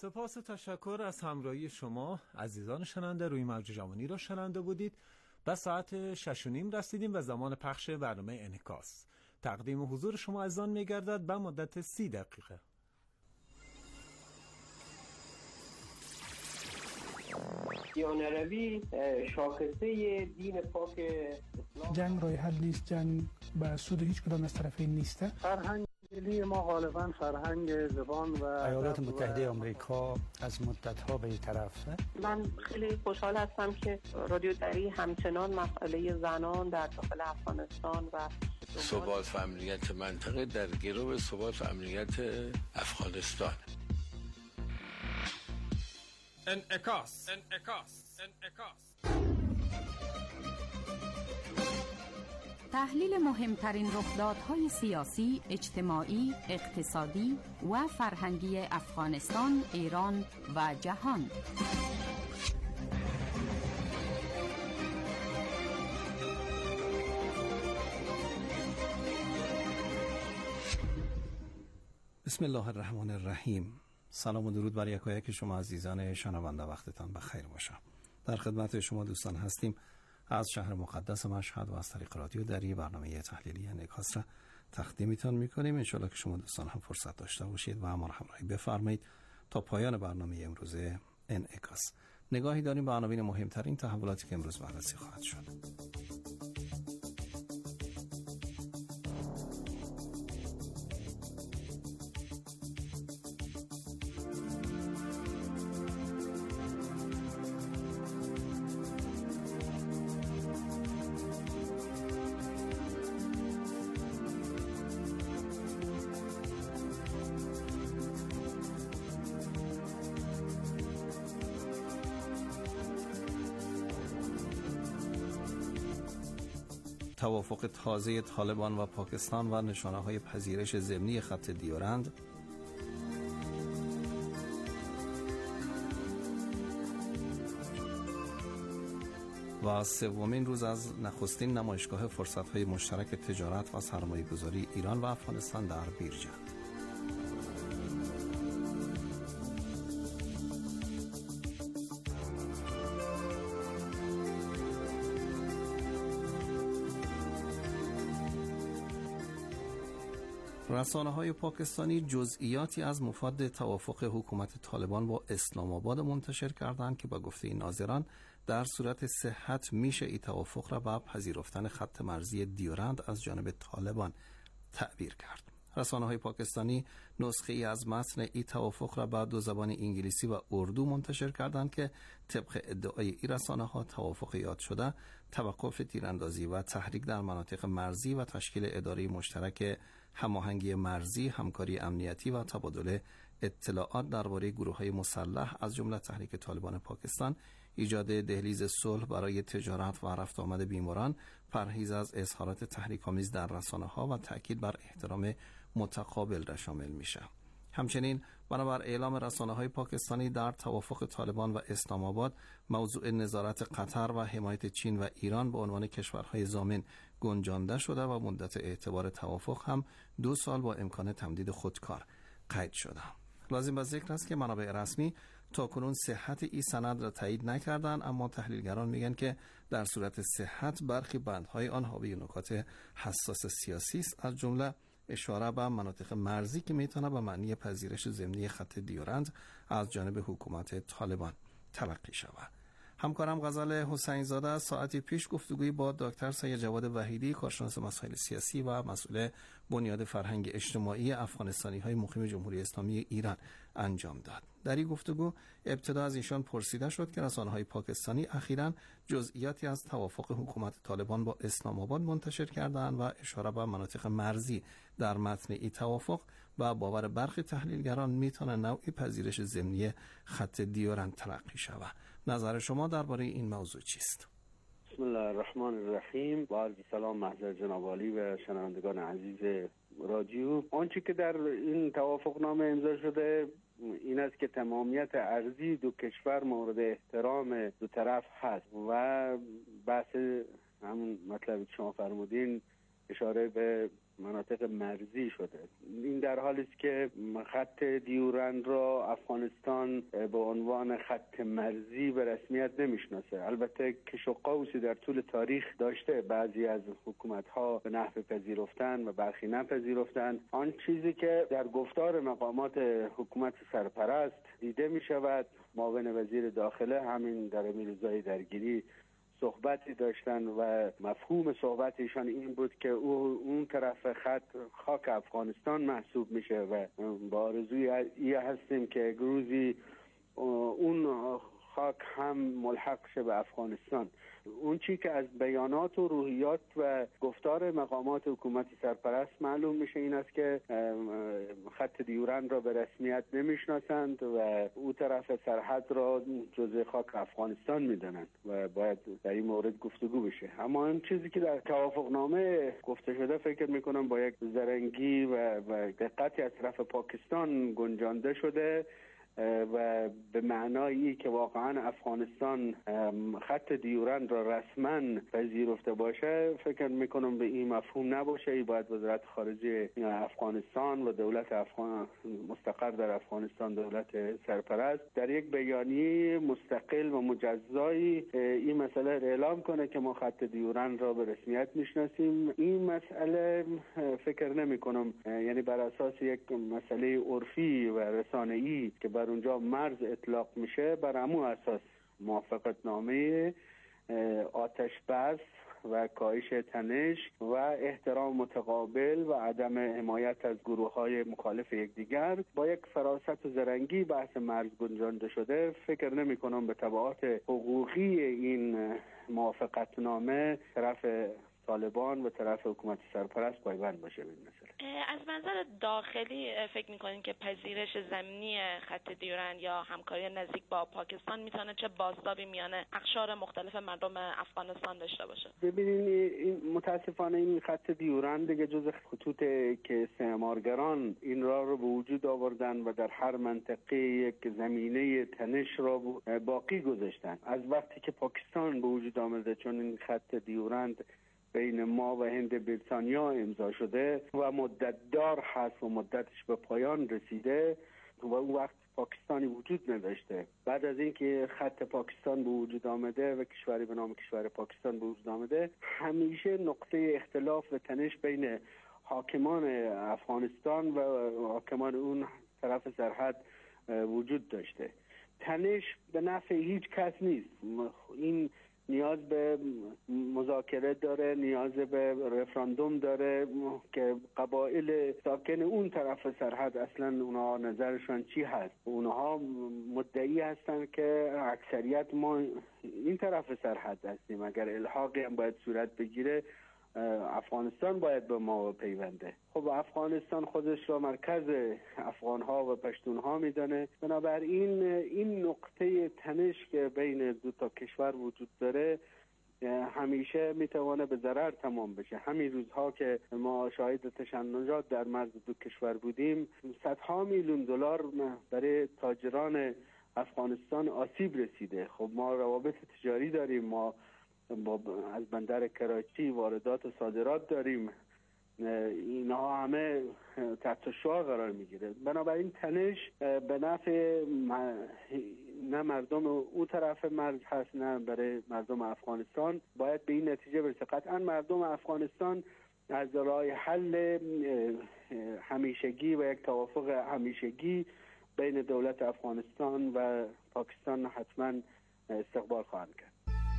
سپاس و تشکر از همراهی شما عزیزان شنونده. روی موج جوانی را شنونده بودید. به ساعت 6:30 رسیدیم و زمان پخش برنامه انعکاس. تقدیم حضور شما عزیزان می‌گردد به مدت 30 دقیقه. دیانروی شاخصه دین پاک اسلام. جنگ راه حل نیست، جنگ به سود هیچ کدام از طرفین نیست. فرهنگ ملی ما غالبا فرهنگ زبان و ایالات متحده آمریکا از مدت‌ها به این طرفه. من خیلی خوشحال هستم که رادیو دری همچنان مسئله زنان در داخل افغانستان و ثبات و امنیت منطقه در گرو ثبات و امنیت افغانستان. انعکاس. تحلیل مهمترین رخدادهای سیاسی، اجتماعی، اقتصادی و فرهنگی افغانستان، ایران و جهان. بسم الله الرحمن الرحیم. سلام و درود بر یکایک شما عزیزان شنونده، وقتتان بخیر باشه. در خدمت شما دوستان هستیم از شهر مقدس مشهد و از طریق رادیو دری برنامه تحلیلی انعکاس را تقدیمتان می‌کنیم. ان شاءالله که شما دوستان هم فرصت داشته باشید و ما را همراهی بفرمایید تا پایان برنامه امروز انعکاس. نگاهی داریم به عناوین مهمترین تحولاتی که امروز بررسی خواهد شد. توافق تازه طالبان و پاکستان و نشانه‌های پذیرش ضمنی خط دیورند. و سومین روز از نخستین نمایشگاه فرصت‌های مشترک تجارت و سرمایه‌گذاری ایران و افغانستان در بیرجند. رسانه‌های پاکستانی جزئیاتی از مفاد توافق حکومت طالبان با اسلام آباد منتشر کردند که با گفته ناظران در صورت صحت میشه این توافق را با پذیرفتن خط مرزی دیورند از جانب طالبان تعبیر کرد. رسانه‌های پاکستانی نسخه ای از متن این توافق را با دو زبان انگلیسی و اردو منتشر کردند که طبق ادعای این رسانه‌ها توافق یاد شده توقف تیراندازی و تحریک در مناطق مرزی و تشکیل اداره مشترک هماهنگی مرزی، همکاری امنیتی و تبادل اطلاعات درباره گروه‌های مسلح از جمله تحریک طالبان پاکستان، ایجاد دهلیز صلح برای تجارت و رفت آمد بیماران، پرهیز از اظهارات تحریک‌آمیز در رسانه‌ها و تأکید بر احترام متقابل را شامل میشه. همچنین بنابر اعلام رسانه‌های پاکستانی در توافق طالبان و اسلام آباد موضوع نظارت قطر و حمایت چین و ایران به عنوان کشورهای ضامن گنجانده شده و مدت اعتبار توافق هم 2 سال با امکان تمدید خودکار قید شده. لازم به ذکر است که منابع رسمی تاکنون صحت این سند را تایید نکردند، اما تحلیلگران میگن که در صورت صحت برخی بندهای آن حاوی نکات حساس سیاسی است، از جمله اشاره به مناطق مرزی که میتونه به معنی پذیرش ضمنی خط دیورند از جانب حکومت طالبان تلقی شود. همکارم غزال حسین زاده ساعتی پیش گفتگویی با دکتر سید جواد وحیدی، کارشناس مسائل سیاسی و مسئول بنیاد فرهنگ اجتماعی افغانستانی‌های مقیم جمهوری اسلامی ایران انجام داد. در این گفتگو ابتدا از ایشان پرسیده شد که رسانه‌های پاکستانی اخیراً جزئیاتی از توافق حکومت طالبان با اسلام آباد منتشر کردند و اشاره به مناطق مرزی در متن این توافق و باور برخی تحلیلگران میتونه نوعی پذیرش ضمنی خط دیورند تلقی شود. نظر شما درباره این موضوع چیست؟ بسم الله الرحمن الرحیم. با عرض سلام محضر جناب عالی و شنوندگان عزیز رادیو. آنچه که در این توافق نامه امضا شده این است که تمامیت ارضی دو کشور مورد احترام دو طرف هست و بحث همون مطلبی که شما فرمودین اشاره به مناطق مرزی شده. این در حالی است که خط دیورند را افغانستان به عنوان خط مرزی به رسمیت نمیشناسه. البته کش و قوسی در طول تاریخ داشته، بعضی از حکومت‌ها به نحو پذیرفتن و برخی نپذیرفتن. آن چیزی که در گفتار مقامات حکومت سرپرست دیده می‌شود، معاون وزیر داخله همین در امیرزای درگیری صحبتی داشتن و مفهوم صحبت ایشان این بود که اون طرف خط خاک افغانستان محسوب میشه و با آرزوی هستیم که روزی اون خاک هم ملحق شه به افغانستان. اون چی که از بیانات و روحیات و گفتار مقامات حکومت سرپرست معلوم میشه این است که خط دیورند را به رسمیت نمیشناسند و او طرف سرحد را جزء خاک افغانستان میدانند و باید در این مورد گفتگو بشه. اما این چیزی که در توافقنامه گفته شده فکر میکنم با یک زرنگی و دقتی از طرف پاکستان گنجانده شده و به معنایی که واقعا افغانستان خط دیورند را رسما پذیرفته باشه، فکر میکنم به این مفهوم نباشه. ای باید وزارت خارجه افغانستان و دولت مستقر در افغانستان، دولت سرپرست، در یک بیانیه مستقل و مجزایی این مسئله اعلام کنه که ما خط دیورند را به رسمیت میشناسیم. این مسئله فکر نمیکنم، یعنی بر اساس یک مسئله عرفی و رسانه‌ای که بر اونجا مرز اطلاق میشه، بر همون اساس موافقتنامه آتش بس و کاهش تنش و احترام متقابل و عدم حمایت از گروه‌های مخالف یکدیگر با یک فراست و زرنگی بحث مرز گنجانده شده. فکر نمی‌کنم به تبعات حقوقی این موافقتنامه طرف طالبان و طرف حکومت سرپرست پایبند باشه به این مسئله. از منظر داخلی فکر می‌کنین که پذیرش ضمنی خط دیورند یا همکاری نزدیک با پاکستان میتونه چه بازتابی میان اقشار مختلف مردم افغانستان داشته باشه؟ ببینید متاسفانه این خط دیورند دیگه جز خطوط که استعمارگران این راه رو به وجود آوردن و در هر منطقه یک زمینه تنش را باقی گذاشتن. از وقتی که پاکستان به وجود آمده، چون این خط دیورند بین ما و هند بریتانیا امضا شده و مدت دار هست و مدتش به پایان رسیده و اون وقت پاکستانی وجود نداشته. بعد از اینکه خط پاکستان به وجود آمده و کشوری به نام کشور پاکستان به وجود آمده، همیشه نقطه اختلاف و تنش بین حاکمان افغانستان و حاکمان اون طرف سرحد وجود داشته. تنش به نفع هیچ کس نیست. این نیاز به مذاکره داره، نیاز به رفراندوم داره که قبایل ساکن اون طرف سرحد اصلا اونها نظرشان چی هست. اونها مدعی هستن که اکثریت ما این طرف سرحد هستیم، اگر الحاقی هم باید صورت بگیره افغانستان باید به ما پیونده. خب افغانستان خودش را مرکز افغانها و پشتونها میدانه. بنابراین این نقطه تنش که بین دو تا کشور وجود داره همیشه میتوانه به ضرر تمام بشه. همین روزها که ما شاهد تشنجات در مرز دو کشور بودیم، صدها میلیون دلار برای تاجران افغانستان آسیب رسیده. خب ما روابط تجاری داریم، ما از بندر کراچی واردات و صادرات داریم، اینها همه تحت شعاع قرار میگیره. بنابراین تنش به نفع نه مردم اون طرف مرز هست نه برای مردم افغانستان. باید به این نتیجه برسه. قطعا مردم افغانستان از راه حل همیشگی و یک توافق همیشگی بین دولت افغانستان و پاکستان حتما استقبال خواهند کرد.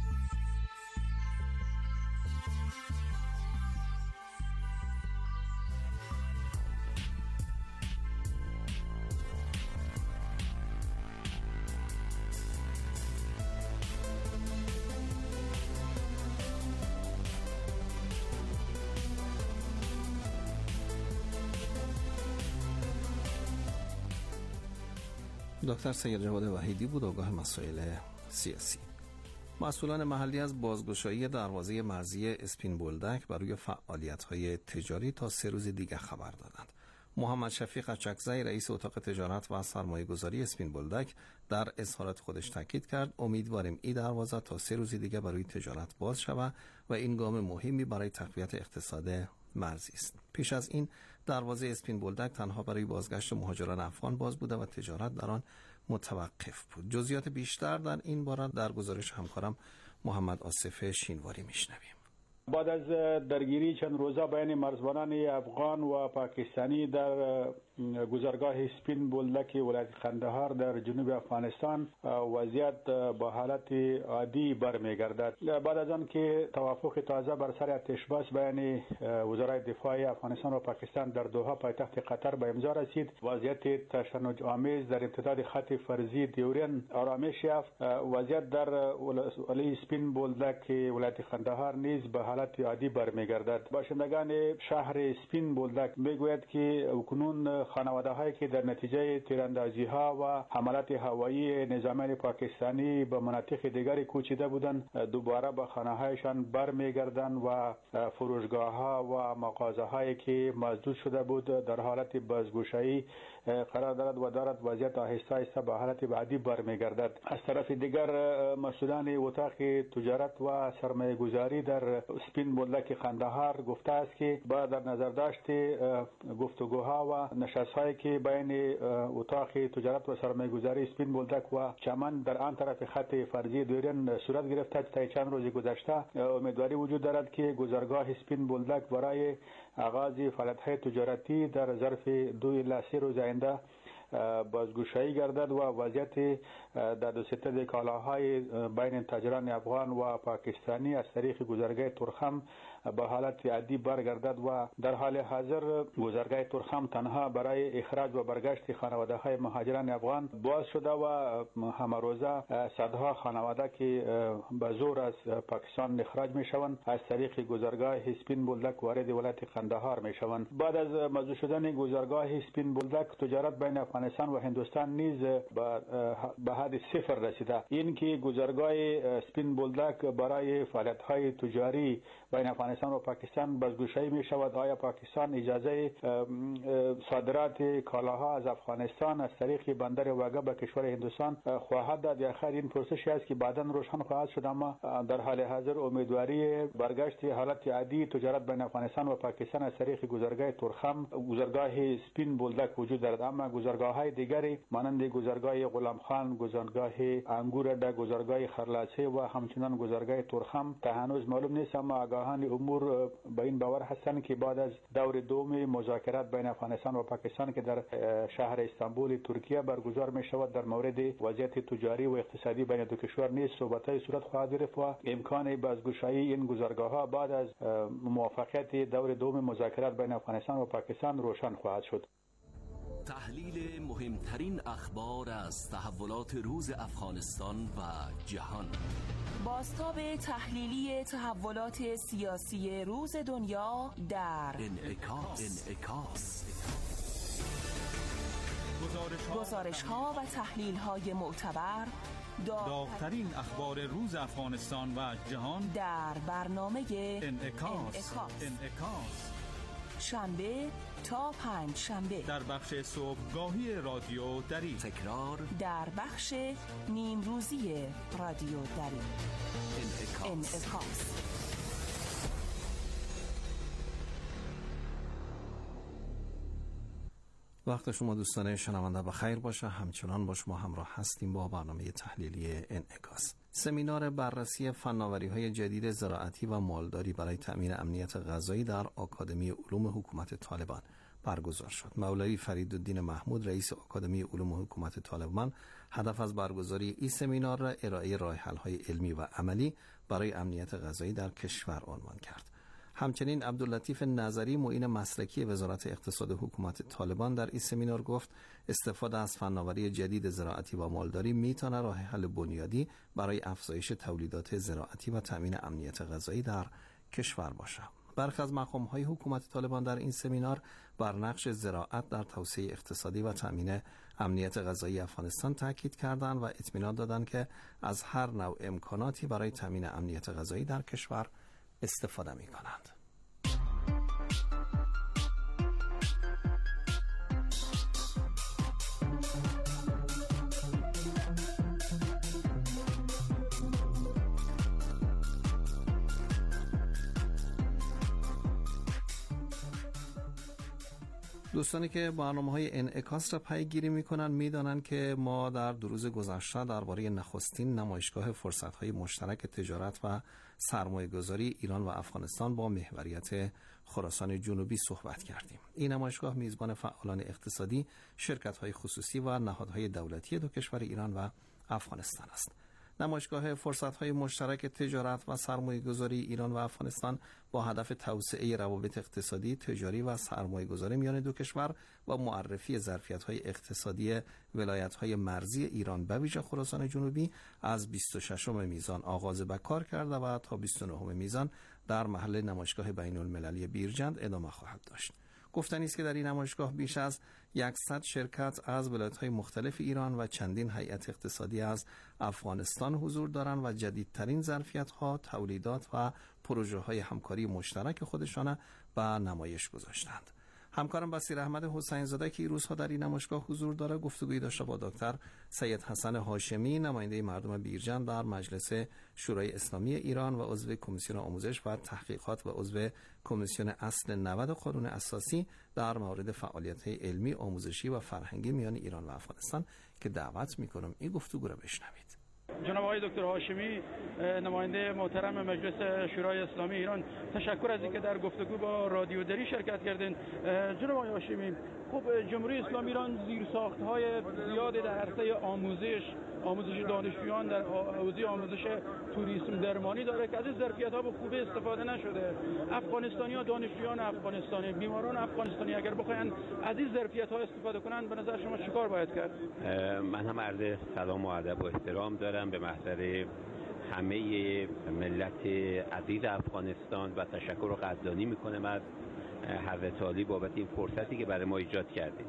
دکتر سید جواد وحیدی بود، آگاه مسائل سیاسی. مسئولان محلی از بازگشایی دروازه مرزی اسپین بولدک برای فعالیت‌های تجاری تا 3 روز دیگر خبر دادند. محمد شفیق اچکزی رئیس اتاق تجارت و سرمایه گذاری اسپین بولدک در اظهارات خودش تاکید کرد امیدواریم این دروازه تا 3 روز دیگه برای تجارت باز شود و این گام مهمی برای تقویت اقتصاد مرزی است. پیش از این دروازه اسپین بولدک تنها برای بازگشت مهاجران افغان باز بوده و تجارت در آن متوقف بود. جزئیات بیشتر در این باره در گزارش همکارم محمد آصف شینواری میشنویم. بعد از درگیری چند روزه بین مرزبانان افغان و پاکستانی در گذرگاه اسپین بولدک ولایت قندهار در جنوب افغانستان وضعیت با حالت عادی برمیگردد. بعد از آن که توافق تازه بر سر آتش بس بین وزرای دفاع افغانستان و پاکستان در دوحه پایتخت قطر به امضا رسید، وضعیت تشنج آمیز در امتداد خط فرضی دیورین آرامش یافت. وضعیت در ولایت اسپین بولدک ولایت قندهار نیز به حالت عادی برمیگردد. باشندگان شهر اسپین بولدک میگوید که کنون خانواده هایی که در نتیجه تیراندازی ها و حملات هوایی نظامیان پاکستانی به مناطق دیگری کوچیده بودند دوباره به خانه هایشان برمیگردند و فروشگاه ها و مغازه هایی که مسدود شده بود در حالت بازگشایی قرار دارد و دارد وضعیت آهسته آهسته به حالت عادی برمیگردد. از طرف دیگر مسئولان اتاق تجارت و سرمایه گذاری در اسپین بولدک قندهار گفته است که با در نظر داشت گفتگوها و نشست‌هایی که بین اتاق تجارت و سرمایه گذاری اسپین بولدک و چمن در آن طرف خط فرضی دیورین صورت گرفته تا چند روز گذشته امیدواری وجود دارد که گذرگاه اسپین بولدک برای آغاز فعالیت‌های تجارتی در ظرف 2 الی 3 روز آینده بازگشایی گردد و وضعیت در دو سطح کالاهای بین تاجران افغان و پاکستانی از طریق گذرگاه تورخم به حالت عادی برگردد و در حال حاضر گذرگاه تورخم تنها برای اخراج و برگشت خانواده های مهاجران افغان باز شده و همه روزه صدها خانواده که به زور از پاکستان اخراج می شوند از طریق گذرگاه اسپین بولدک وارد ولایت قندهار می شوند. بعد از موضوع شدن گذرگاه اسپین بولدک تجارت بین افغانستان و هندوستان نیز به حد صفر رسیده. این که گذرگاه اسپین بولدک برای فعالیت های تجاری بین افغانستان و پاکستان بازگشایی می شود. آیا پاکستان اجازه صادرات کالاها از افغانستان از طریق بندر واگه به کشور هندوستان خواهد داد یا خیر؟ این پرسشی است که بعداً روشن خواهد شد، اما در حال حاضر امیدواری برگشت حالت عادی تجارت بین افغانستان و پاکستان از طریق گذرگاه تورخم گذرگاه اسپین بولدک وجود دارد. اما گذرگاه‌های دیگری مانند گذرگاه غلام خان، گذرگاه انگورده، گذرگاه خرلاچه و همچنان گذرگاه تورخم تا هنوز معلوم نیست، اما آگاهان امور به این باور هستند که بعد از دور دوم مذاکرات بین افغانستان و پاکستان که در شهر استانبول ترکیه برگزار می شود در مورد وضعیت تجاری و اقتصادی بین دو کشور نیز صحبت‌های صورت خواهد گرفت و امکان بازگشایی این گذرگاه‌ها بعد از موافقت دور دوم مذاکرات بین افغانستان و پاکستان روشن خواهد شد. تحلیل مهمترین اخبار از تحولات روز افغانستان و جهان. بازتاب تحلیلی تحولات سیاسی روز دنیا در انعکاس. گزارش‌ها و تحلیل‌های معتبر، داغ‌ترین اخبار روز افغانستان و جهان در برنامه انعکاس. شنبه تا پنج شنبه در بخش صبحگاهی رادیو دری، تکرار در بخش نیم روزی رادیو دری. انعکاس. وقت شما دوستان شنونده بخیر باشه. همچنان با شما همراه هستیم با برنامه تحلیلی انعکاس. سمینار بررسی فناوری‌های جدید زراعتی و مالداری برای تأمین امنیت غذایی در آکادمی علوم حکومت طالبان برگزار شد. مولوی فریدالدین محمود رئیس آکادمی علوم حکومت طالبان هدف از برگزاری این سمینار را ارائه راه‌حل‌های علمی و عملی برای امنیت غذایی در کشور عنوان کرد. همچنین عبداللطیف نظری معین مسلکی وزارت اقتصاد حکومت طالبان در این سمینار گفت استفاده از فناوری جدید زراعتی و مالداری میتونه راه حل بنیادی برای افزایش تولیدات زراعتی و تامین امنیت غذایی در کشور باشه. برخی از مقام‌های حکومت طالبان در این سمینار بر نقش زراعت در توسعه اقتصادی و تامین امنیت غذایی افغانستان تاکید کردند و اطمینان دادند که از هر نوع امکاناتی برای تامین امنیت غذایی در کشور استفاده می کنند. دوستانی که برنامه‌های انعکاس را پیگیری می‌کنند می‌دانند که ما در 2 روز گذشته درباره نخستین نمایشگاه فرصت‌های مشترک تجارت و سرمایه‌گذاری ایران و افغانستان با محوریت خراسان جنوبی صحبت کردیم. این نمایشگاه میزبان فعالان اقتصادی، شرکت‌های خصوصی و نهادهای دولتی دو کشور ایران و افغانستان است. نمایشگاه فرصت‌های مشترک تجارت و سرمایه‌گذاری ایران و افغانستان با هدف توسعه روابط اقتصادی، تجاری و سرمایه‌گذاری میان دو کشور و معرفی ظرفیت‌های اقتصادی ولایت‌های مرزی ایران به ویژه خراسان جنوبی از 26 میزان آغاز به کار کرده و تا 29 میزان در محل نمایشگاه بین‌المللی بیرجند ادامه خواهد داشت. گفتنی است که در این نمایشگاه بیش از 100 شرکت از ولایت‌های مختلف ایران و چندین هیئت اقتصادی از افغانستان حضور دارند و جدیدترین ظرفیت‌ها، تولیدات و پروژه‌های همکاری مشترک خودشان به نمایش گذاشتند. همکارم بصیر احمد حسین زاده که این روزها در این نمایشگاه حضور دارد گفتگویی داشته با دکتر سید حسن هاشمی، نماینده مردم بیرجند در مجلس شورای اسلامی ایران و عضو کمیسیون آموزش و تحقیقات و عضو کمیسیون اصل 90 قانون اساسی در مورد فعالیت‌های علمی، آموزشی و فرهنگی میان ایران و افغانستان که دعوت می‌کنم این گفتگو را بشنوید. جناب آقای دکتر هاشمی، نماینده محترم مجلس شورای اسلامی ایران، تشکر از اینکه در گفتگو با رادیو دری شرکت کردین. جناب آقای هاشمی، خب جمهوری اسلامی ایران زیرساخت‌های زیادی در عرصه آموزش دانشجویان در حوزه آموزش توریسم درمانی داره که از این ظرفیت‌ها به خوبی استفاده نشده. افغانستانی‌ها، دانشجویان افغانستانی، بیماران افغانستانی اگر بخواین از این ظرفیت‌ها استفاده کنن، به نظر شما چیکار باید کرد؟ من هم عرض سلام و ادب و احترام دارم به محضر همه ملت عزیز افغانستان و تشکر و قدردانی می‌کنم از حضرت عالی بابت این فرصتی که برای ما ایجاد کردید.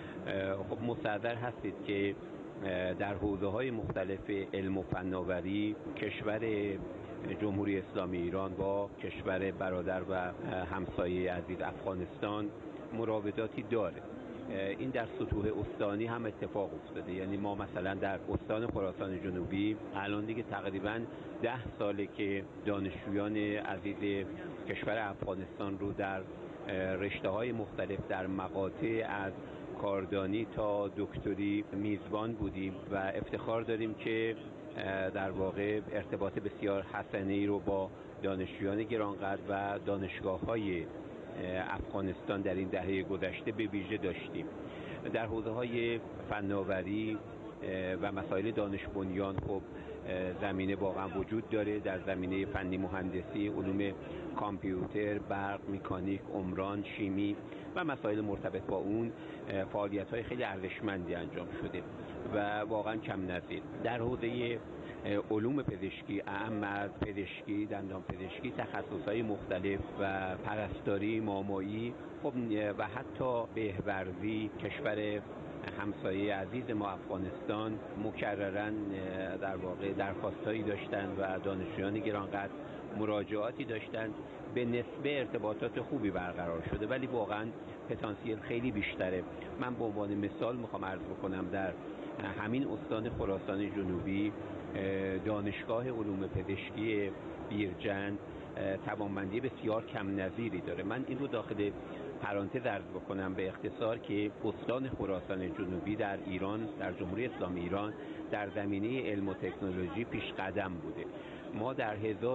خب مستحضر هستید که در حوزه‌های مختلف علم و فناوری کشور جمهوری اسلامی ایران با کشور برادر و همسایه عزیز افغانستان مراوداتی داره. این در سطوح استانی هم اتفاق افتاده. یعنی ما مثلا در استان خراسان جنوبی الان دیگه تقریباً 10 ساله که دانشجویان عزیز کشور افغانستان رو در رشته‌های مختلف در مقاطع از کاردانی تا دکتری میزبان بودیم و افتخار داریم که در واقع ارتباط بسیار حسنه‌ای رو با دانشجویان گرانقدر و دانشگاه‌های افغانستان در این دهه گذشته به ویژه داشتیم. در حوزه‌های فناوری و مسائل دانش بنیان خب زمینه واقعا وجود داره. در زمینه فنی مهندسی، علوم کامپیوتر، برق، مکانیک، عمران، شیمی و مسائل مرتبط با اون فعالیت‌های خیلی ارزشمندی انجام شده و واقعا کم نظیر. در حوزه علوم پزشکی، اعم از پزشکی، دندان پزشکی، تخصص‌های مختلف و پرستاری، مامایی خب و حتی بهورزی، کشور همسایه عزیز ما افغانستان مکرراً در واقع درخواستایی داشتند و دانشجویان گرانقدر مراجعاتی داشتند. به نسبه ارتباطات خوبی برقرار شده ولی واقعاً پتانسیل خیلی بیشتره. من به عنوان مثال میخوام عرض بکنم در همین استان خراسان جنوبی دانشگاه علوم پزشکی بیرجند توانمندی بسیار کم نظیری داره. من این رو داخل پرانتز عرض بکنم به اختصار که استان خراسان جنوبی در ایران، در جمهوری اسلامی ایران در زمینه علم و تکنولوژی پیش قدم بوده. ما در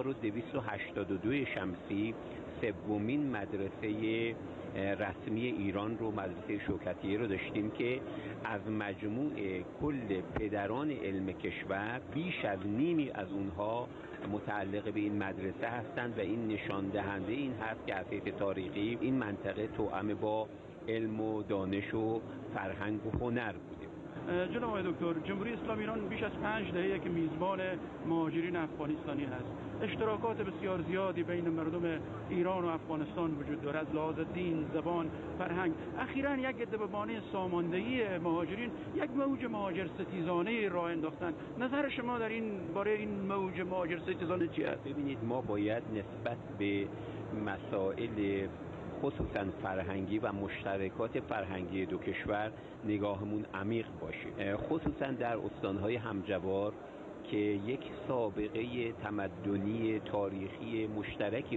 1282 شمسی سومین مدرسه رسمی ایران رو، مدرسه شوکتیه رو داشتیم که از مجموع کل پدران علم کشور بیش از نیمی از اونها متعلق به این مدرسه هستند و این نشان دهنده این هست که از حیث تاریخی این منطقه توأم با علم و دانش و فرهنگ و هنر بوده. جناب آقای دکتر، جمهوری اسلامی ایران بیش از 5 دهه که میزبان مهاجرین افغانستانی هست. اشتراکات بسیار زیادی بین مردم ایران و افغانستان وجود دارد از لحاظ دین، زبان، فرهنگ. اخیراً یک عده به بهانه ساماندهی مهاجرین یک موج مهاجر ستیزانه راه انداختن. نظر شما در این باره این موج مهاجر ستیزانه چی است؟ ببینید، ما باید نسبت به مسائل خصوصا فرهنگی و مشترکات فرهنگی دو کشور نگاهمون عمیق باشه، خصوصا در استانهای همجوار که یک سابقه تمدنی تاریخی مشترکی